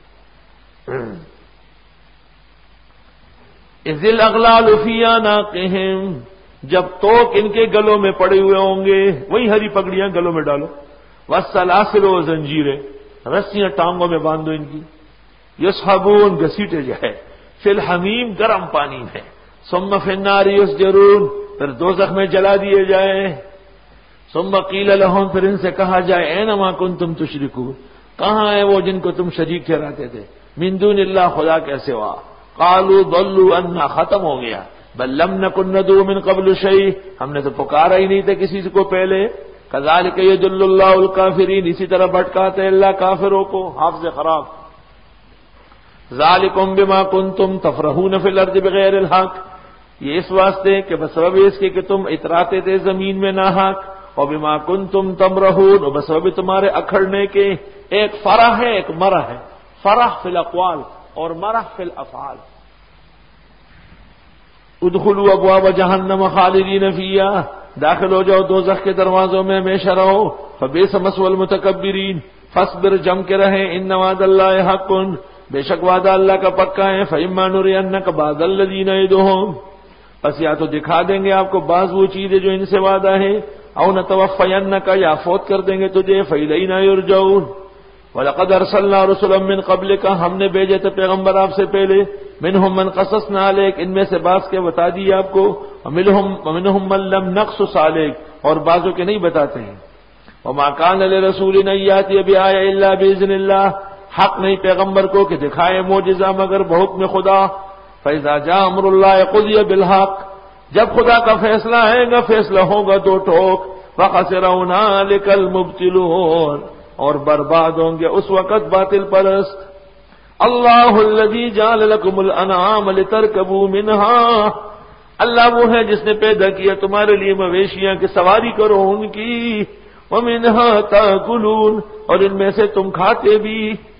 S1: اذ الاغلال فی اعناقہم، جب توق ان کے گلوں میں پڑے ہوئے ہوں گے، وہی ہری پگڑیاں گلوں میں ڈالو، والسلاسل و زنجیریں، رسیاں ٹانگوں میں باندھو ان کی، یسحبون، گھسیٹے جائے، فی الحمیم، گرم پانی میں، ثم فی النار یسجرون، پھر دوزخ میں جلا دیے جائیں، ثم قیل لہم، پھر ان سے کہا جائے اینما کنتم تشرکون، کہاں ہے وہ جن کو تم شریک ٹھہراتے تھے، من دون اللہ، خدا کے سوا، قالوا ضلوا عنا، ختم ہو گیا، بل لم نکن ندعو من قبل شیء، ہم نے تو پکارا ہی نہیں تھا کسی کو پہلے، کذالک یضل اللہ الکافرین، اسی طرح بھٹکاتے اللہ کافروں کو، حافظ خراب۔ ذالکم بما کنتم تفرحون فی الارض بغیر الحق، یہ اس واسطے کہ بسبب اس کے کہ تم اتراتے تھے زمین میں ناحق، اور بما کنتم تمرحون، اور بسبب تمہارے اکھڑنے کے، ایک فرح ہے ایک مرح ہے، فرح فی الاقوال اور مرح فی الافعال۔ ادخلوا ابواب جہنم خالدین فیہا، داخل ہو جاؤ دوزخ کے دروازوں میں ہمیشہ رہو، فبئس مثوى المتکبرین، فاصبر، جم کے رہیں، ان وعد اللہ حق، بے شک وعدہ اللہ کا پکا ہے، فإما نرینک بعض الذی نعدھم، پس یا تو دکھا دیں گے آپ کو بعض وہ چیزیں جو ان سے وعدہ ہے، او نتوفینک، یا فوت کر دیں گے تجھے، فإلینا یرجعون، وَلَقَدْ أَرْسَلْنَا رُسُلًا مِّن قَبْلِكَ، ہم نے بھیجے تھے پیغمبر آپ سے پہلے، مِنْهُمْ مَنْ قَصَصْنَا عَلَيْكَ، ان میں سے بعض کے بتا دیے آپ کو، وَمِنْهُمْ مَنْ لَمْ نَقْصُصْ عَلَيْكَ، اور بعضوں کے نہیں بتاتے ہیں۔ وَمَا كَانَ لِرَسُولٍ أَن يَأْتِيَ بِآيَةٍ إِلَّا بِإِذْنِ اللَّهِ، حق نہیں پیغمبر کو کہ دکھائے معجزہ مگر بحکم خدا۔ فَإِذَا جَاءَ أَمْرُ اللَّهِ قُضِيَ بِالْحَقِّ، جب خدا کا فیصلہ آئے گا فیصلہ ہوگا دو ٹوک، وَخَسِرَ هُنَالِكَ الْمُبْطِلُونَ، اور برباد ہوں گے اس وقت باطل پرست۔ اللہ الذی جعل لکم الانعام لترکبوا منہا، اللہ وہ ہے جس نے پیدا کیا تمہارے لیے مویشیاں کہ سواری کرو ان کی، ومنہا تاکلون، اور ان میں سے تم کھاتے بھی،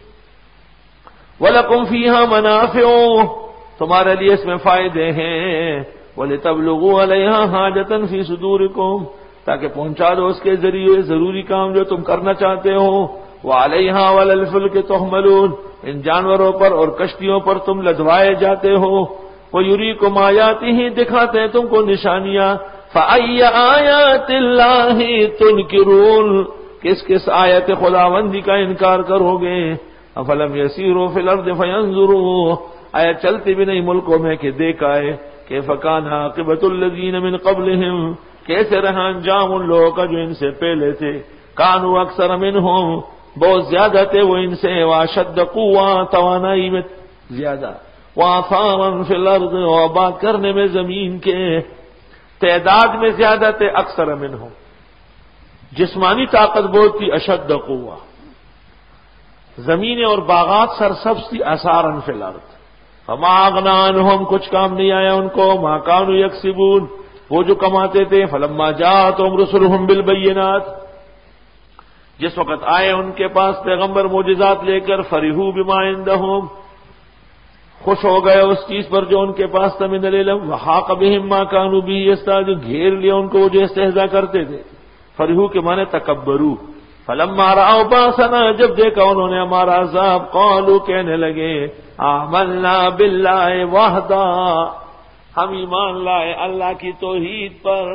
S1: ولکم فیہا منافع، تمہارے لیے اس میں فائدے ہیں، ولتبلغوا علیہا حاجتا فی صدورکم، تاکہ پہنچا دو اس کے ذریعے ضروری کام جو تم کرنا چاہتے ہو، وعلیہا وعلی الفلک تحملون، ان جانوروں پر اور کشتیوں پر تم لدوائے جاتے ہو، ویریکم آیاتہ، دکھاتے ہیں تم کو نشانیاں، فأی آیات اللہ تنکرون، کس کس آیت خداوندی کا انکار کرو گے، افلم یسیروا فی الارض فینظروا، آیا چلتے بھی نہیں ملکوں میں کہ دیکھ آئے، کیف کان عاقبۃ الذین من قبلہم، کیسے رہا انجام ان لوگوں کا جو ان سے پہلے تھے، کانوا اکثر منہم، بہت زیادہ تھے وہ ان سے، واشد قوہ، توانائی میں زیادہ، وآثارا فی الارض، اور آباد کرنے میں زمین کے، تعداد میں زیادہ تھے، اکثر منہم، جسمانی طاقت بہت تھی، اشد قوہ، زمینیں اور باغات سرسبز تھی، اثارن فی الارض، فما اغنی عنہم، کچھ کام نہیں آیا ان کو، ما کانوا یکسبون، وہ جو کماتے تھے، فلما جاءتہم رسلہم بالبینات، جس وقت آئے ان کے پاس پیغمبر معجزات لے کر، فرحوا بما عندہم، خوش ہو گئے اس چیز پر جو ان کے پاس تھا، من العلم، وحاق بہم ما کانوا بہ یستہزئون، گھیر لیا ان کو وہ جو استہزاء کرتے تھے، فرحوا کے معنی تکبروا، فلما رأوا باسنا، جب دیکھا انہوں نے ہمارا عذاب، قالوا، کہنے لگے، آمنا باللہ وحدہ، ہم ایمان لائے اللہ کی توحید پر،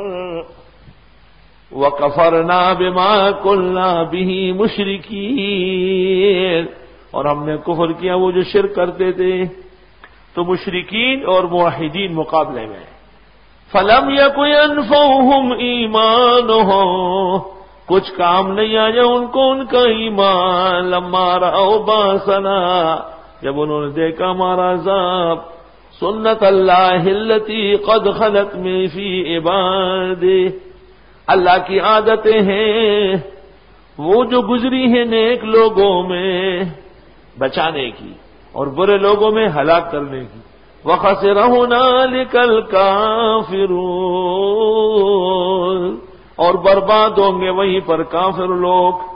S1: وکفرنا بما کنا بہ مشرکین، اور ہم نے کفر کیا وہ جو شرک کرتے تھے، تو مشرکین اور موحدین مقابلے میں، فلم یک ینفعہم ایمانہم، کچھ کام نہیں آیا ان کو ان کا ایمان، لما رأوا باسنا، جب انہوں نے دیکھا ہمارا عذاب، سنت اللہ التی قد خلت من فی عبادہ، اللہ کی عادتیں ہیں وہ جو گزری ہیں نیک لوگوں میں بچانے کی اور برے لوگوں میں ہلاک کرنے کی، وخسر ہنالک الکافرون، اور برباد ہوں گے وہیں پر کافر لوگ،